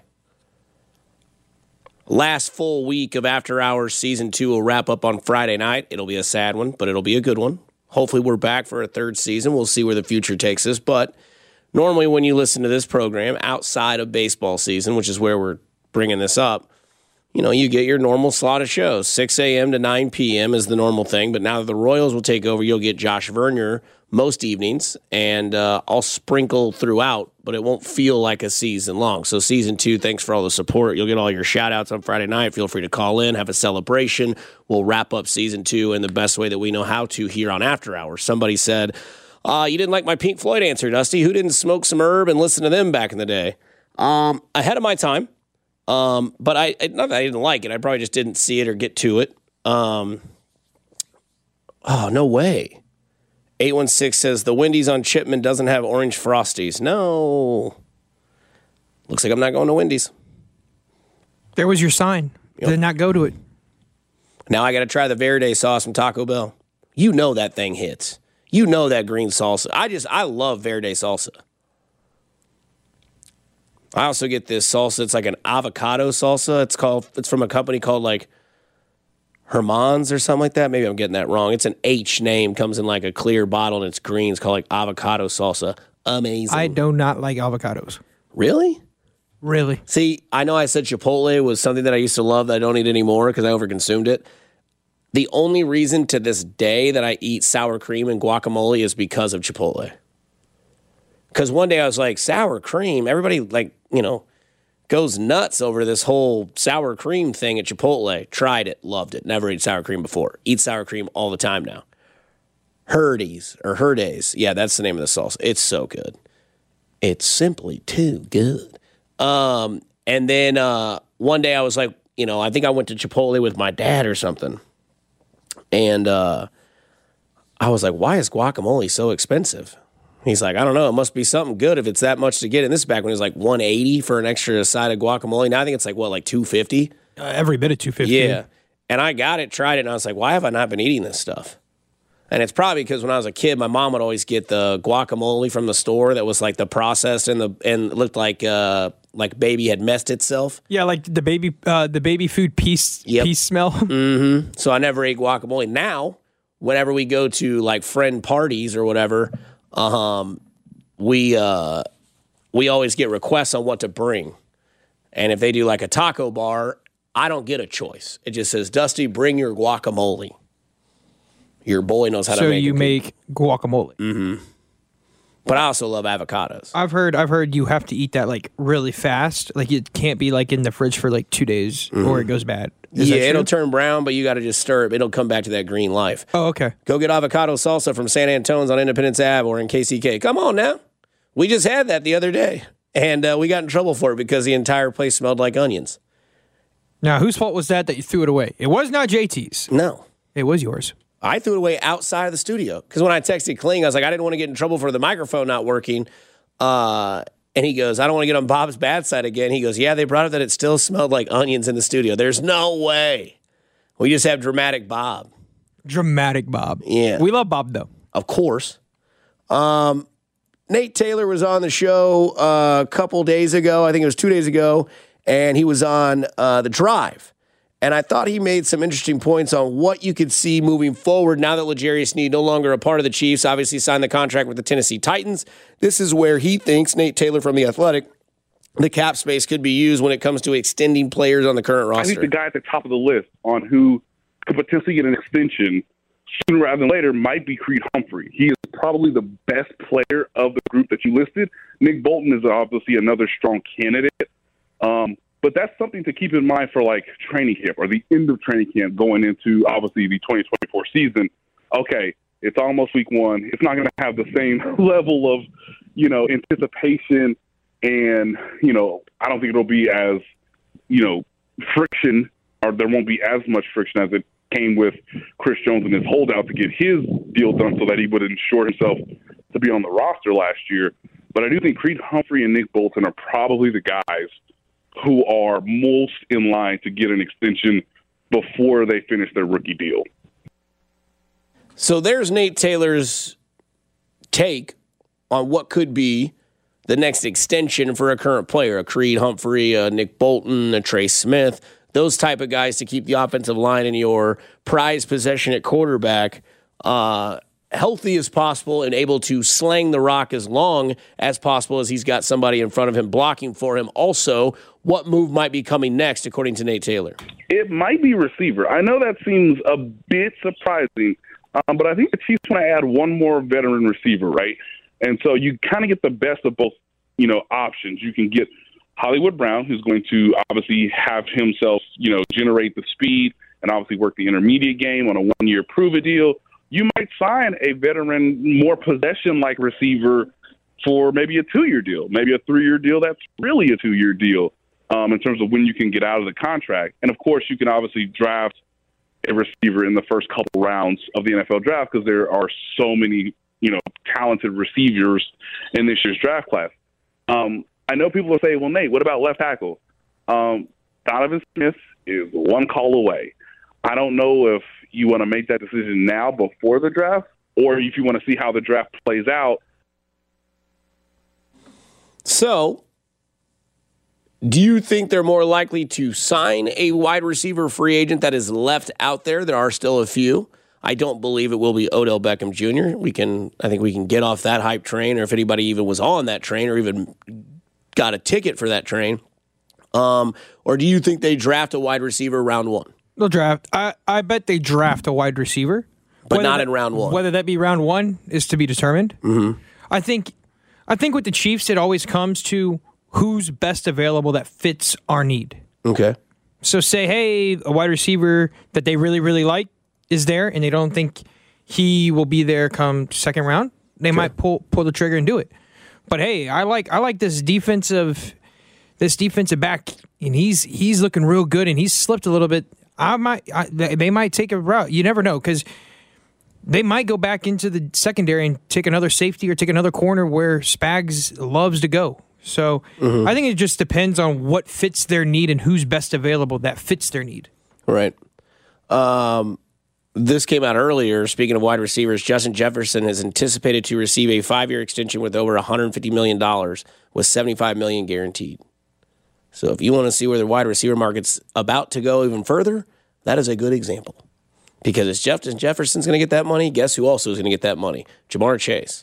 Last full week of After Hours Season two will wrap up on Friday night. It'll be a sad one, but it'll be a good one. Hopefully we're back for a third season. We'll see where the future takes us, but normally when you listen to this program outside of baseball season, which is where we're bringing this up, you know, you get your normal slot of shows. six a.m. to nine p.m. is the normal thing, but now that the Royals will take over, you'll get Josh Vernier most evenings, and uh, I'll sprinkle throughout, but it won't feel like a season long. So season two, thanks for all the support. You'll get all your shout-outs on Friday night. Feel free to call in, have a celebration. We'll wrap up season two in the best way that we know how to here on After Hours. Somebody said, uh, you didn't like my Pink Floyd answer, Dusty. Who didn't smoke some herb and listen to them back in the day? Um, ahead of my time. Um, but I, not that I didn't like it. I probably just didn't see it or get to it. Um, oh, no way. eight one six says, the Wendy's on Chipman doesn't have orange Frosties. No. Looks like I'm not going to Wendy's. There was your sign. Yep. Did not go to it. Now I got to try the Verde sauce from Taco Bell. You know that thing hits. You know that green salsa. I just, I love Verde salsa. I also get this salsa. It's like an avocado salsa. It's called. It's from a company called like Herman's or something like that. Maybe I'm getting that wrong. It's an H name. Comes in like a clear bottle and it's green. It's called like avocado salsa. Amazing. I do not like avocados. Really? Really? See, I know I said Chipotle was something that I used to love that I don't eat anymore because I overconsumed it. The only reason to this day that I eat sour cream and guacamole is because of Chipotle. Because one day I was like, sour cream? Everybody, like, you know, goes nuts over this whole sour cream thing at Chipotle. Tried it, loved it. Never ate sour cream before. Eat sour cream all the time now. Herdes, or Herdes. Yeah, that's the name of the sauce. It's so good. It's simply too good. Um, and then uh, one day I was like, you know, I think I went to Chipotle with my dad or something. And uh, I was like, why is guacamole so expensive? He's like, I don't know. It must be something good if it's that much to get. And this is back when it was like one hundred eighty dollars for an extra side of guacamole. Now I think it's like, what, like two hundred fifty dollars? Uh, every bit of two hundred fifty dollars. Yeah. And I got it, tried it, and I was like, why have I not been eating this stuff? And it's probably because when I was a kid, my mom would always get the guacamole from the store that was like the processed and the and looked like uh, like baby had messed itself. Yeah, like the baby uh, the baby food piece Yep. piece smell. Mm-hmm. So I never ate guacamole. Now, whenever we go to like friend parties or whatever, um, we uh, we always get requests on what to bring. And if they do like a taco bar, I don't get a choice. It just says, Dusty, bring your guacamole. Your boy knows how so to make it. you good. make guacamole. Mm-hmm. But I also love avocados. I've heard I've heard you have to eat that like really fast. Like it can't be like in the fridge for like two days Mm-hmm. or it goes bad. Is yeah, that true? it'll turn brown, but you got to just stir it. It'll come back to that green life. Oh, okay. Go get avocado salsa from San Antonio's on Independence Avenue or in K C K. Come on now. We just had that the other day, and uh, we got in trouble for it because the entire place smelled like onions. Now, whose fault was that that you threw it away? It was not J T's. No. It was yours. I threw it away outside of the studio because when I texted Kling, I was like, I didn't want to get in trouble for the microphone not working. Uh, and he goes, I don't want to get on Bob's bad side again. He goes, yeah, they brought up that it still smelled like onions in the studio. There's no way. We just have dramatic Bob. Dramatic Bob. Yeah. We love Bob, though. Of course. Um, Nate Taylor was on the show uh, a couple days ago. I think it was two days ago. And he was on uh, The Drive. And I thought he made some interesting points on what you could see moving forward now that L'Jarius Sneed, no longer a part of the Chiefs, obviously signed the contract with the Tennessee Titans. This is where he thinks, Nate Taylor from The Athletic, the cap space could be used when it comes to extending players on the current roster. I think the guy at the top of the list on who could potentially get an extension sooner rather than later might be Creed Humphrey. He is probably the best player of the group that you listed. Nick Bolton is obviously another strong candidate. Um, but that's something to keep in mind for like training camp or the end of training camp going into obviously the twenty twenty-four season. Okay, it's almost week one. It's not going to have the same level of, you know, anticipation. And, you know, I don't think it'll be as, you know, friction, or there won't be as much friction as it came with Chris Jones and his holdout to get his deal done so that he would ensure himself to be on the roster last year. But I do think Creed Humphrey and Nick Bolton are probably the guys who are most in line to get an extension before they finish their rookie deal. So there's Nate Taylor's take on what could be the next extension for a current player, a Creed Humphrey, a Nick Bolton, a Trey Smith, those type of guys to keep the offensive line in your prized possession at quarterback uh, healthy as possible and able to slang the rock as long as possible as he's got somebody in front of him blocking for him. Also, what move might be coming next, according to Nate Taylor? It might be receiver. I know that seems a bit surprising, um, but I think the Chiefs want to add one more veteran receiver, right? And so you kind of get the best of both, you know, options. You can get Hollywood Brown, who's going to obviously have himself, you know, generate the speed and obviously work the intermediate game on a one-year prove-it deal. You might sign a veteran, more possession-like receiver for maybe a two-year deal, maybe a three-year deal that's really a two-year deal um, in terms of when you can get out of the contract. And, of course, you can obviously draft a receiver in the first couple rounds of the N F L draft because there are so many, you know, talented receivers in this year's draft class. Um, I know people will say, well, Nate, what about left tackle? Um, Donovan Smith is one call away. I don't know if you want to make that decision now before the draft or if you want to see how the draft plays out. So, do you think they're more likely to sign a wide receiver free agent that is left out there? There are still a few. I don't believe it will be Odell Beckham Junior We can, I think we can get off that hype train, or if anybody even was on that train or even got a ticket for that train. Um, or do you think they draft a wide receiver round one? They'll draft. I, I bet they draft a wide receiver. But whether not that, in round one. Whether that be round one is to be determined. Mm-hmm. I think I think with the Chiefs, it always comes to who's best available that fits our need. Okay. So say, hey, a wide receiver that they really, really like is there, and they don't think he will be there come second round, they okay. might pull pull the trigger and do it. But hey, I like I like this defensive this defensive back, and he's he's looking real good, and he's slipped a little bit. I might I, they might take a route. You never know, because they might go back into the secondary and take another safety or take another corner where Spags loves to go. So mm-hmm. I think it just depends on what fits their need and who's best available that fits their need. Right. Um, this came out earlier. Speaking of wide receivers, Justin Jefferson is anticipated to receive a five-year extension with over one hundred fifty million dollars with seventy-five million dollars guaranteed. So if you want to see where the wide receiver market's about to go even further, that is a good example. Because if Justin Jefferson's going to get that money, guess who also is going to get that money? Jamar Chase.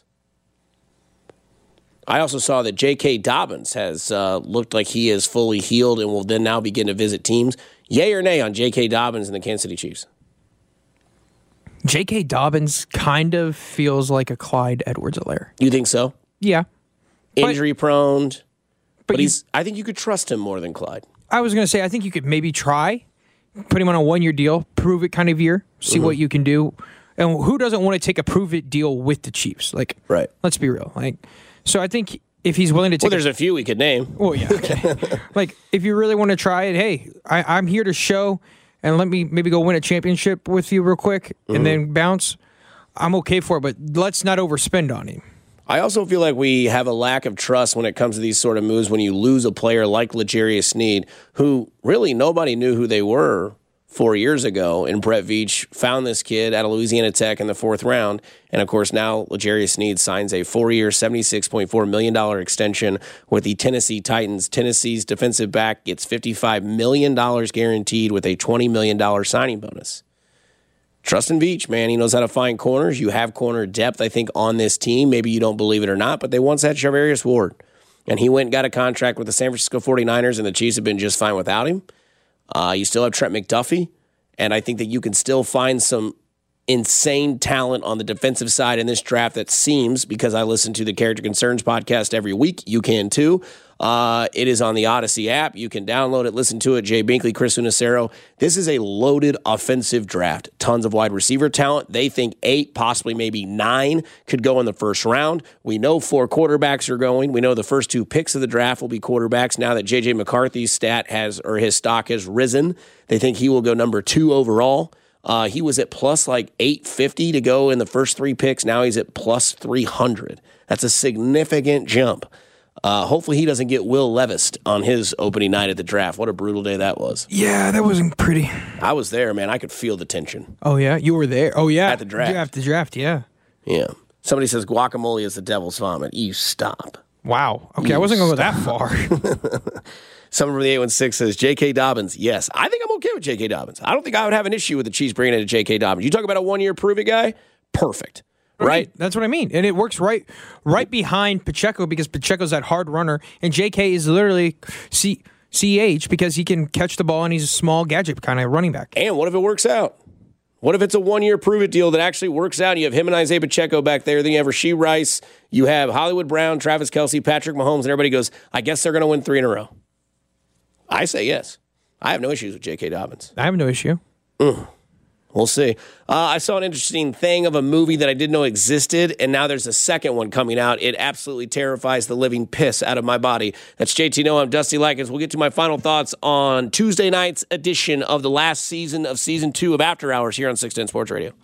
I also saw that J K. Dobbins has uh, looked like he is fully healed and will then now begin to visit teams. Yay or nay on J K. Dobbins and the Kansas City Chiefs? J K. Dobbins kind of feels like a Clyde Edwards-Helaire. You think so? Yeah. Injury prone, but, but you, he's. I think you could trust him more than Clyde. I was going to say, I think you could maybe try, put him on a one-year deal, prove it kind of year, see mm-hmm. what you can do. And who doesn't want to take a prove-it deal with the Chiefs? Like, right. Let's be real. Like, so I think if he's willing to take Well, there's a, a few we could name. Well, yeah. Okay. Like, if you really want to try it, hey, I, I'm here to show, and let me maybe go win a championship with you real quick mm-hmm. and then bounce. I'm okay for it, but let's not overspend on him. I also feel like we have a lack of trust when it comes to these sort of moves when you lose a player like L'Jarius Sneed, who really nobody knew who they were four years ago, and Brett Veach found this kid out of Louisiana Tech in the fourth round. And, of course, now L'Jarius Sneed signs a four-year, seventy-six point four million dollars extension with the Tennessee Titans. Tennessee's defensive back gets fifty-five million dollars guaranteed with a twenty million dollars signing bonus. Trust in Veach, man. He knows how to find corners. You have corner depth, I think, on this team. Maybe you don't believe it or not, but they once had Charvarius Ward. And he went and got a contract with the San Francisco forty-niners, and the Chiefs have been just fine without him. Uh, you still have Trent McDuffie, and I think that you can still find some insane talent on the defensive side in this draft that seems, because I listen to the Character Concerns podcast every week, you can too. Uh, it is on the Odyssey app. You can download it, listen to it. Jay Binkley, Chris Unicero. This is a loaded offensive draft. Tons of wide receiver talent. They think eight, possibly maybe nine could go in the first round. We know four quarterbacks are going. We know the first two picks of the draft will be quarterbacks. Now that J J McCarthy's stat has, or his stock has risen, they think he will go number two overall. Uh, he was at plus like eight fifty to go in the first three picks. Now he's at plus three hundred. That's a significant jump. Uh, hopefully he doesn't get Will Levis on his opening night at the draft. What a brutal day that was. Yeah, that wasn't pretty. I was there, man. I could feel the tension. Oh, yeah? You were there? Oh, yeah. At the draft. At the draft, yeah. Yeah. Somebody says guacamole is the devil's vomit. You stop. Wow. Okay, You I wasn't going to go stop. that far. Someone from the eight one six says, J K. Dobbins. Yes, I think I'm okay with J K. Dobbins. I don't think I would have an issue with the Chiefs bringing in a J K. Dobbins. You talk about a one-year prove-it guy? Perfect. Right? That's what I mean. And it works right right behind Pacheco because Pacheco's that hard runner. And J K is literally C- CH because he can catch the ball and he's a small gadget kind of running back. And what if it works out? What if it's a one-year prove-it deal that actually works out? You have him and Isaiah Pacheco back there. Then you have Rashee Rice. You have Hollywood Brown, Travis Kelce, Patrick Mahomes, and everybody goes, I guess they're going to win three in a row. I say yes. I have no issues with J K. Dobbins. I have no issue. Mm. We'll see. Uh, I saw an interesting thing of a movie that I didn't know existed, and now there's a second one coming out. It absolutely terrifies the living piss out of my body. That's J T Noah. I'm Dusty Likens. We'll get to my final thoughts on Tuesday night's edition of the last season of season two of After Hours here on six ten Sports Radio.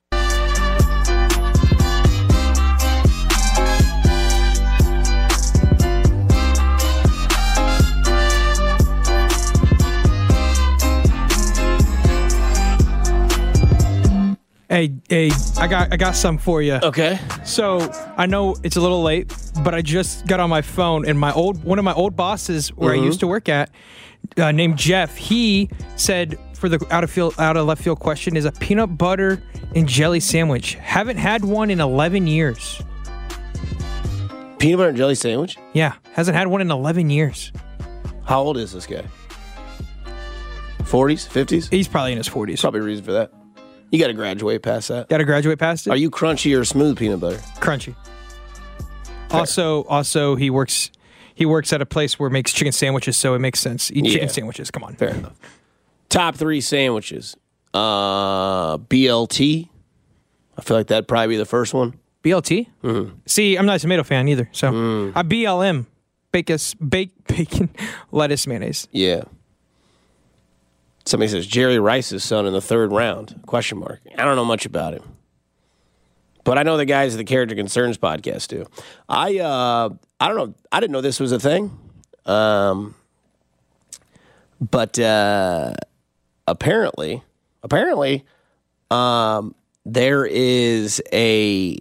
Hey, hey, I got I got some for you. Okay. So I know it's a little late, but I just got on my phone and my old one of my old bosses where Mm-hmm. I used to work at, uh, named Jeff. He said for the out of field out of left field question is a peanut butter and jelly sandwich. Haven't had one in eleven years. Peanut butter and jelly sandwich? Yeah, hasn't had one in eleven years. How old is this guy? forties? fifties? He's probably in his forties. Probably a reason for that. You got to graduate past that. Got to graduate past it. Are you crunchy or smooth peanut butter? Crunchy. Also, also he works he works at a place where it makes chicken sandwiches, so it makes sense. Eat Yeah. chicken sandwiches. Come on. Fair enough. Top three sandwiches. Uh, B L T. I feel like that'd probably be the first one. B L T? Mm-hmm. See, I'm not a tomato fan either. So Mm. I B L M. Bacon, bake, bacon, lettuce, mayonnaise. Yeah. Somebody says Jerry Rice's son in the third round. Question mark. I don't know much about him. But I know the guys at the Character Concerns podcast do. I uh, I don't know. I didn't know this was a thing. Um, but uh, apparently, apparently, um, there is a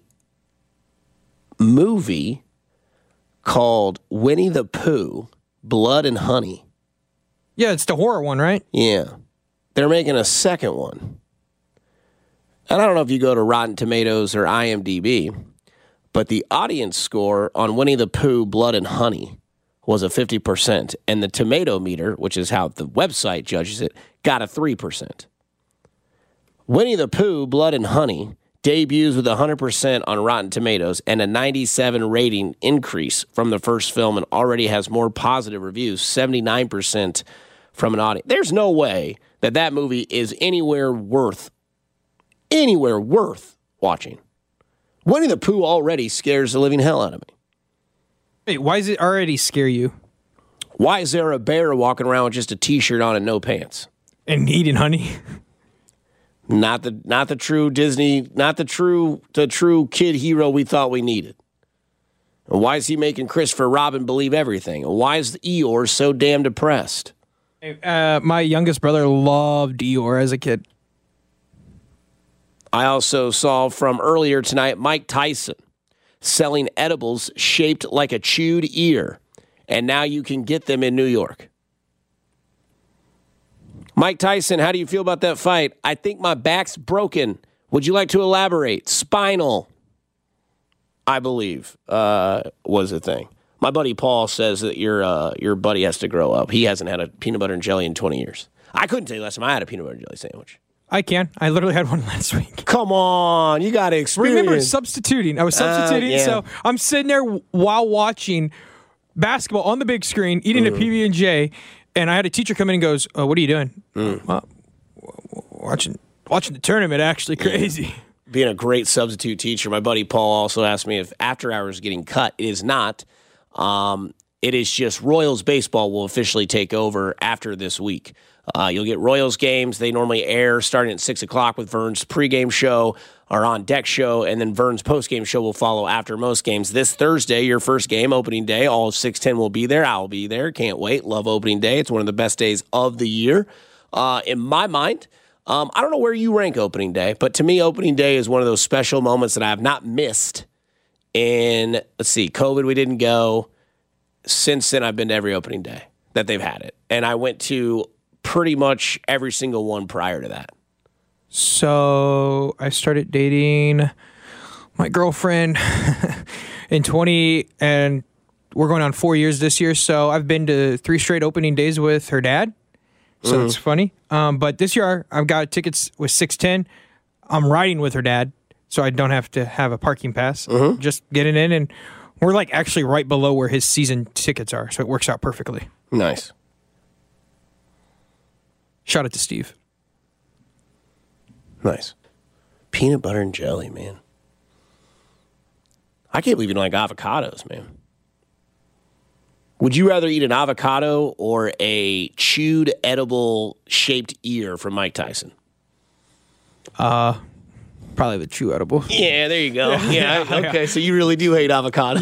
movie called Winnie the Pooh, Blood and Honey. Yeah, it's the horror one, right? Yeah. They're making a second one. And I don't know if you go to Rotten Tomatoes or I M D B, but the audience score on Winnie the Pooh, Blood and Honey was a fifty percent. And the tomato meter, which is how the website judges it, got a three percent. Winnie the Pooh, Blood and Honey debuts with one hundred percent on Rotten Tomatoes and a ninety-seven rating increase from the first film and already has more positive reviews, seventy-nine percent from an audience. There's no way that that movie is anywhere worth, anywhere worth watching. Winnie the Pooh already scares the living hell out of me. Wait, why does it already scare you? Why is there a bear walking around with just a T-shirt on and no pants? And eating honey? Not the not the true Disney, not the true the true kid hero we thought we needed. And why is he making Christopher Robin believe everything? And why is Eeyore so damn depressed? Uh, my youngest brother loved Eeyore as a kid. I also saw from earlier tonight Mike Tyson selling edibles shaped like a chewed ear, and now you can get them in New York. Mike Tyson, how do you feel about that fight? I think my back's broken. Would you like to elaborate? Spinal, I believe, uh, was the thing. My buddy Paul says that your uh, your buddy has to grow up. He hasn't had a peanut butter and jelly in twenty years. I couldn't tell you last time I had a peanut butter and jelly sandwich. I can. I literally had one last week. Come on, you got to experience. Remember substituting. I was substituting, uh, yeah. so I'm sitting there while watching basketball on the big screen, eating mm. a P B and J, and I had a teacher come in and goes, oh, what are you doing? Mm. Well, watching watching the tournament, actually. Crazy. Yeah. Being a great substitute teacher, my buddy Paul also asked me if after hours is getting cut. It is not. Um, it is just Royals baseball will officially take over after this week. Uh, you'll get Royals games. They normally air starting at six o'clock with Vern's pregame show, our on-deck show, and then Vern's postgame show will follow after most games. This Thursday, your first game, opening day, all of six ten will be there. I'll be there. Can't wait. Love opening day. It's one of the best days of the year. Uh, in my mind, um, I don't know where you rank opening day, but to me, opening day is one of those special moments that I have not missed in, let's see, COVID, we didn't go. Since then, I've been to every opening day that they've had it. And I went to pretty much every single one prior to that. So I started dating my girlfriend in twenty, and we're going on four years this year. So I've been to three straight opening days with her dad. So mm. it's funny. Um, but this year I've got tickets with six ten. I'm riding with her dad, so I don't have to have a parking pass. Mm-hmm. Just getting in, and we're like actually right below where his season tickets are. So it works out perfectly. Nice. Shout out to Steve. Nice. Peanut butter and jelly, man. I can't believe you don't like avocados, man. Would you rather eat an avocado or a chewed, edible, shaped ear from Mike Tyson? Uh, probably the chew edible. Yeah, there you go. Yeah, yeah okay, so you really do hate avocados.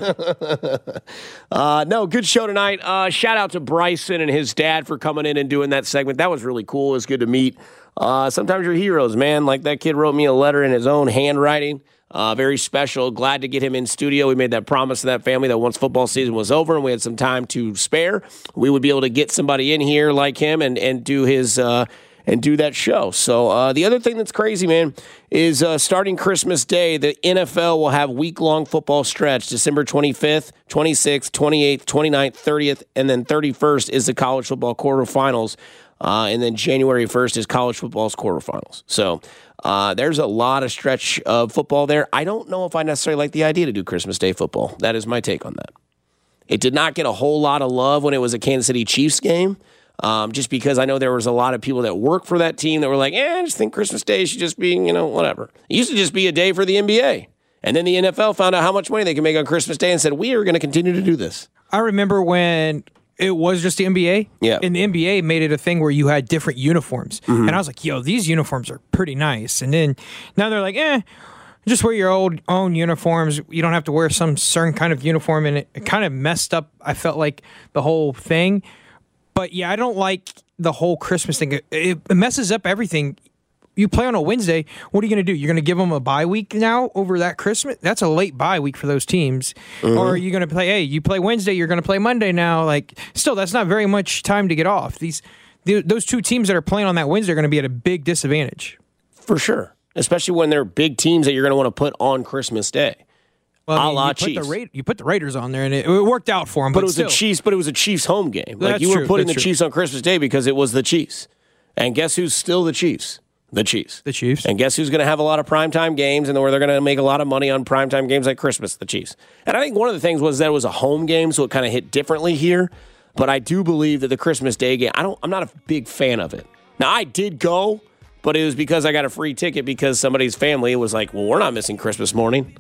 Yeah. uh, no, good show tonight. Uh, shout out to Bryson and his dad for coming in and doing that segment. That was really cool. It was good to meet. Uh, sometimes you're heroes, man. Like that kid wrote me a letter in his own handwriting. Uh, very special. Glad to get him in studio. We made that promise to that family that once football season was over and we had some time to spare, we would be able to get somebody in here like him and, and do his uh, and do that show. So uh, the other thing that's crazy, man, is uh, starting Christmas Day, the N F L will have week-long football stretch. December twenty-fifth, twenty-sixth, twenty-eighth, twenty-ninth, thirtieth, and then thirty-first is the college football quarterfinals. Uh, and then January first is college football's quarterfinals. So uh, there's a lot of stretch of football there. I don't know if I necessarily like the idea to do Christmas Day football. That is my take on that. It did not get a whole lot of love when it was a Kansas City Chiefs game, um, just because I know there was a lot of people that work for that team that were like, eh, I just think Christmas Day should just be, you know, whatever. It used to just be a day for the N B A. And then the N F L found out how much money they can make on Christmas Day and said, we are going to continue to do this. I remember when it was just the N B A. Yeah. And the N B A made it a thing where you had different uniforms. Mm-hmm. And I was like, yo, these uniforms are pretty nice. And then now they're like, eh, just wear your old own uniforms. You don't have to wear some certain kind of uniform. And it, it kind of messed up, I felt like, the whole thing. But yeah, I don't like the whole Christmas thing. It, it messes up everything. You play on a Wednesday, what are you going to do? You're going to give them a bye week now over that Christmas? That's a late bye week for those teams. Mm-hmm. Or are you going to play, hey, you play Wednesday, you're going to play Monday now. Like, still, that's not very much time to get off. These th- Those two teams that are playing on that Wednesday are going to be at a big disadvantage. For sure. Especially when they're big teams that you're going to want to put on Christmas Day. Well, I mean, a la you, put Chiefs. the Ra- you put the Raiders on there, and it, it worked out for them. But, but it was still. a Chiefs. But it was a Chiefs home game. Like That's you were true. putting That's the true. Chiefs on Christmas Day because it was the Chiefs. And guess who's still the Chiefs? The Chiefs. The Chiefs. And guess who's going to have a lot of primetime games and where they're going to make a lot of money on primetime games like Christmas? The Chiefs. And I think one of the things was that it was a home game, so it kind of hit differently here. But I do believe that the Christmas Day game, I don't, I'm not a big fan of it. Now, I did go, but it was because I got a free ticket because somebody's family was like, well, we're not missing Christmas morning.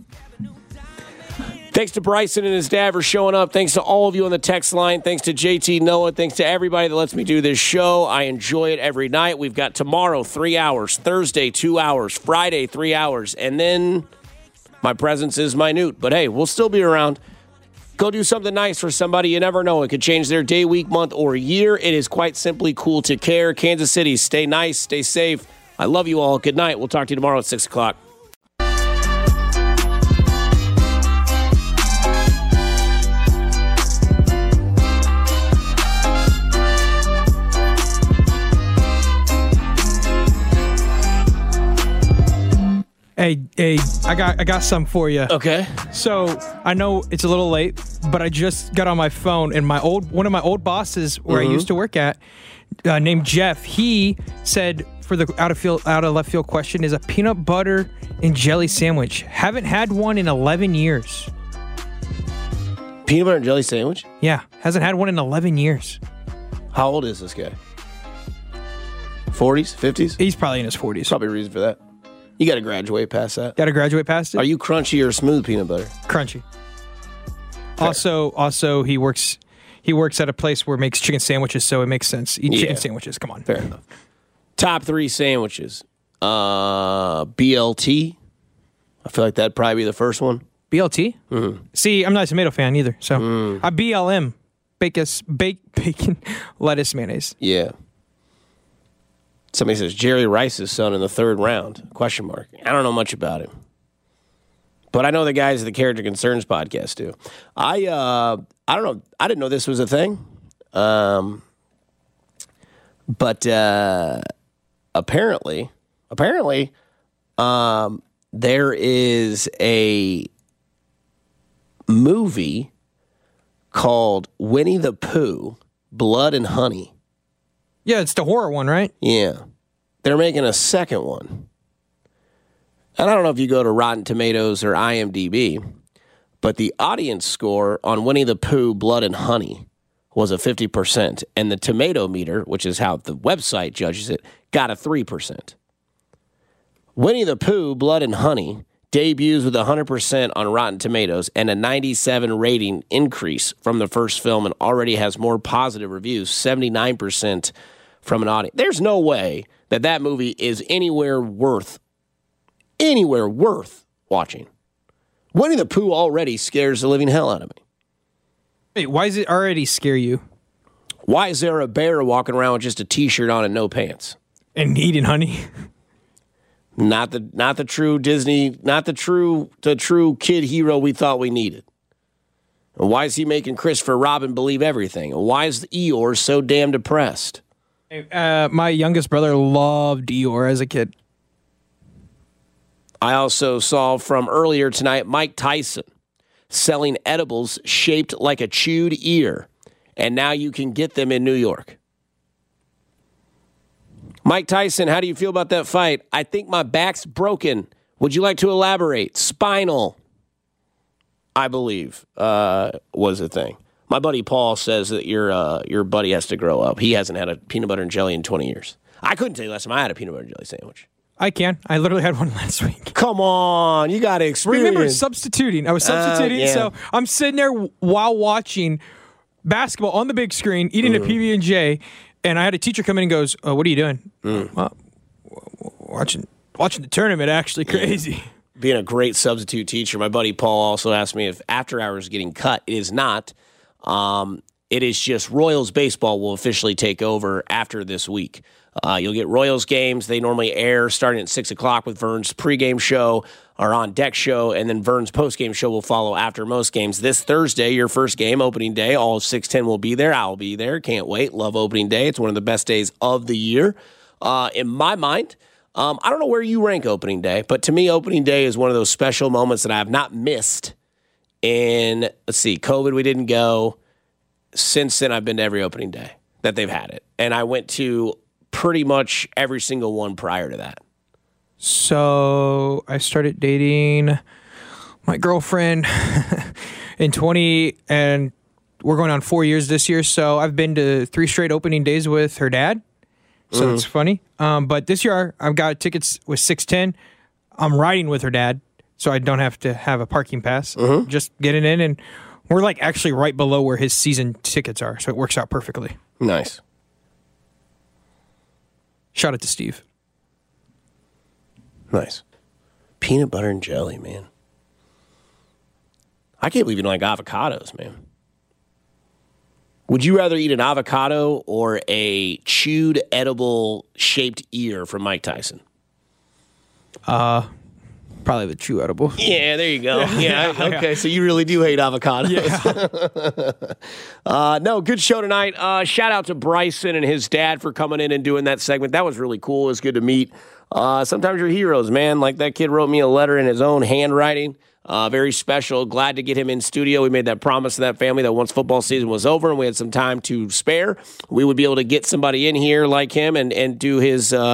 Thanks to Bryson and his dad for showing up. Thanks to all of you on the text line. Thanks to J T Noah. Thanks to everybody that lets me do this show. I enjoy it every night. We've got tomorrow, three hours. Thursday, two hours. Friday, three hours. And then my presence is minute. But, hey, we'll still be around. Go do something nice for somebody. You never know. It could change their day, week, month, or year. It is quite simply cool to care. Kansas City, stay nice, stay safe. I love you all. Good night. We'll talk to you tomorrow at six o'clock. Hey, hey, I got I got some for you. Okay. So I know it's a little late, but I just got on my phone, and my old one of my old bosses where mm-hmm. I used to work at, uh, named Jeff, he said for for the out of field, out of left field question is a peanut butter and jelly sandwich. Haven't had one in eleven years. Peanut butter and jelly sandwich? Yeah, hasn't had one in eleven years. How old is this guy? forties, fifties? He's probably in his forties. Probably a reason for that. You got to graduate past that. Got to graduate past it? Are you crunchy or smooth peanut butter? Crunchy. Fair. Also, also he works he works at a place where it makes chicken sandwiches, so it makes sense. Eat Yeah. chicken sandwiches. Come on. Fair enough. Top three sandwiches. Uh, B L T. I feel like that'd probably be the first one. B L T? Mm-hmm. See, I'm not a tomato fan either, so Mm. I B L M. Bacon, bake, bacon, lettuce, mayonnaise. Yeah. Somebody says Jerry Rice's son in the third round? Question mark. I don't know much about him, but I know the guys at the Character Concerns podcast do. I uh, I don't know. I didn't know this was a thing, um, but uh, apparently, apparently, um, there is a movie called Winnie the Pooh, Blood and Honey. Yeah, it's the horror one, right? Yeah. They're making a second one. And I don't know if you go to Rotten Tomatoes or I M D B, but the audience score on Winnie the Pooh, Blood and Honey was a fifty percent. And the tomato meter, which is how the website judges it, got a three percent. Winnie the Pooh, Blood and Honey debuts with one hundred percent on Rotten Tomatoes and a ninety-seven rating increase from the first film and already has more positive reviews, seventy-nine percent from an audience. There's no way that that movie is anywhere worth, anywhere worth watching. Winnie the Pooh already scares the living hell out of me. Wait, why does it already scare you? Why is there a bear walking around with just a T-shirt on and no pants? And eating honey? Not the not the true Disney, not the true the true kid hero we thought we needed. And why is he making Christopher Robin believe everything? And why is Eeyore so damn depressed? Uh, my youngest brother loved Eeyore as a kid. I also saw from earlier tonight Mike Tyson selling edibles shaped like a chewed ear, and now you can get them in New York. Mike Tyson, how do you feel about that fight? I think my back's broken. Would you like to elaborate? Spinal, I believe, uh, was a thing. My buddy Paul says that your uh, your buddy has to grow up. He hasn't had a peanut butter and jelly in twenty years. I couldn't tell you last time I had a peanut butter and jelly sandwich. I can. I literally had one last week. Come on, you got to experience. Remember substituting. I was substituting, Uh, yeah. so I'm sitting there while watching basketball on the big screen, eating Mm. a P B and J, and I had a teacher come in and goes, oh, "What are you doing?" Mm. Uh, watching watching the tournament. Actually, crazy. Being a great substitute teacher, my buddy Paul also asked me if after hours getting cut. It is not. Um, it is just Royals baseball will officially take over after this week. Uh, you'll get Royals games. They normally air starting at six o'clock with Vern's pregame show, our on deck show, and then Vern's postgame show will follow after most games. This Thursday, your first game, opening day, all of six ten will be there. I'll be there. Can't wait. Love opening day. It's one of the best days of the year. Uh, in my mind, um, I don't know where you rank opening day, but to me, opening day is one of those special moments that I have not missed. In, let's see, COVID, we didn't go. Since then, I've been to every opening day that they've had it. And I went to pretty much every single one prior to that. So I started dating my girlfriend in twenty, and we're going on four years this year. So I've been to three straight opening days with her dad. So that's funny. Um, but this year I've got tickets with six ten. I'm riding with her dad, so I don't have to have a parking pass. Just getting in, and we're like actually right below where his season tickets are. So it works out perfectly. Nice. Shout out to Steve. Nice. Peanut butter and jelly, man. I can't believe you don't like avocados, man. Would you rather eat an avocado or a chewed edible shaped ear from Mike Tyson? Uh, probably the chew edible. Yeah, there you go. Yeah, Yeah, yeah. okay, so you really do hate avocados. Yeah. uh, no, good show tonight. Uh, shout out to Bryson and his dad for coming in and doing that segment. That was really cool. It was good to meet. Uh, sometimes you're heroes, man. Like that kid wrote me a letter in his own handwriting. Uh, very special. Glad to get him in studio. We made that promise to that family that once football season was over and we had some time to spare, we would be able to get somebody in here like him and, and do his uh,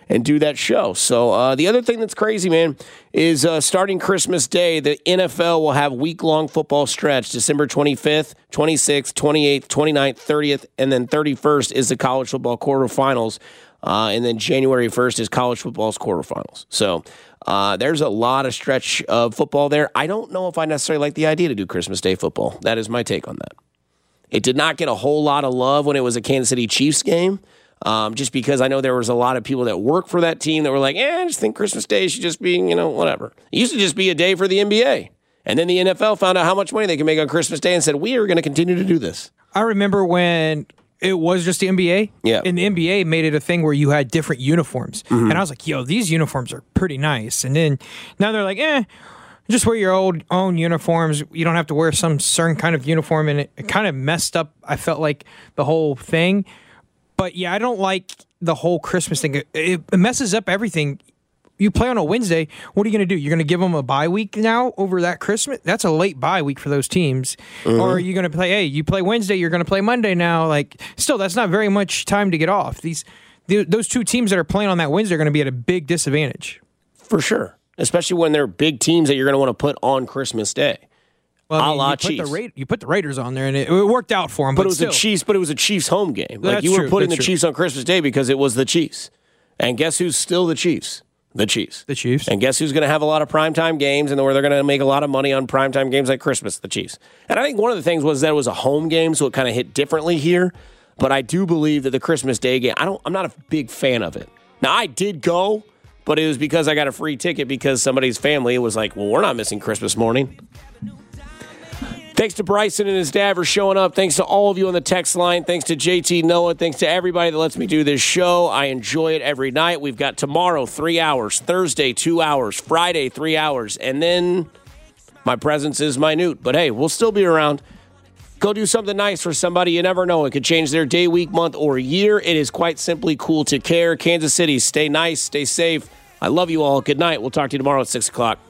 and do that show. So uh, the other thing that's crazy, man, is uh, starting Christmas Day, the N F L will have week-long football stretch. December twenty-fifth, twenty-sixth, twenty-eighth, twenty-ninth, thirtieth, and then thirty-first is the college football quarterfinals. Uh, and then January first is college football's quarterfinals. So uh, there's a lot of stretch of football there. I don't know if I necessarily like the idea to do Christmas Day football. That is my take on that. It did not get a whole lot of love when it was a Kansas City Chiefs game, um, just because I know there was a lot of people that work for that team that were like, eh, I just think Christmas Day should just be, you know, whatever. It used to just be a day for the N B A. And then the N F L found out how much money they can make on Christmas Day and said, we are going to continue to do this. I remember when it was just the N B A. Yeah. And the N B A made it a thing where you had different uniforms. Mm-hmm. And I was like, yo, these uniforms are pretty nice. And then now they're like, eh, just wear your old own uniforms. You don't have to wear some certain kind of uniform. And it, it kind of messed up, I felt like, the whole thing. But yeah, I don't like the whole Christmas thing. It, it messes up everything. You play on a Wednesday, what are you going to do? You're going to give them a bye week now over that Christmas? That's a late bye week for those teams. Mm-hmm. Or are you going to play, hey, you play Wednesday, you're going to play Monday now. Like, still, that's not very much time to get off. These, the, Those two teams that are playing on that Wednesday are going to be at a big disadvantage. For sure. Especially when they're big teams that you're going to want to put on Christmas Day. Well, I mean, a la you, put Chiefs. the Ra- you put the Raiders on there, and it, it worked out for them. But, But, it was still. a Chiefs. But it was a Chiefs home game. Like That's you were true, putting that's the true. Chiefs on Christmas Day because it was the Chiefs. And guess who's still the Chiefs? The Chiefs. The Chiefs. And guess who's going to have a lot of primetime games and where they're going to make a lot of money on primetime games like Christmas? The Chiefs. And I think one of the things was that it was a home game, so it kind of hit differently here. But I do believe that the Christmas Day game, I don't. I'm not a big fan of it. Now I did go. But it was because I got a free ticket because somebody's family was like, well, we're not missing Christmas morning. Thanks to Bryson and his dad for showing up. Thanks to all of you on the text line. Thanks to J T Noah. Thanks to everybody that lets me do this show. I enjoy it every night. We've got tomorrow, three hours. Thursday, two hours. Friday, three hours. And then my presence is minute. But hey, we'll still be around. Go do something nice for somebody. You never know. It could change their day, week, month, or year. It is quite simply cool to care. Kansas City, stay nice, stay safe. I love you all. Good night. We'll talk to you tomorrow at six o'clock.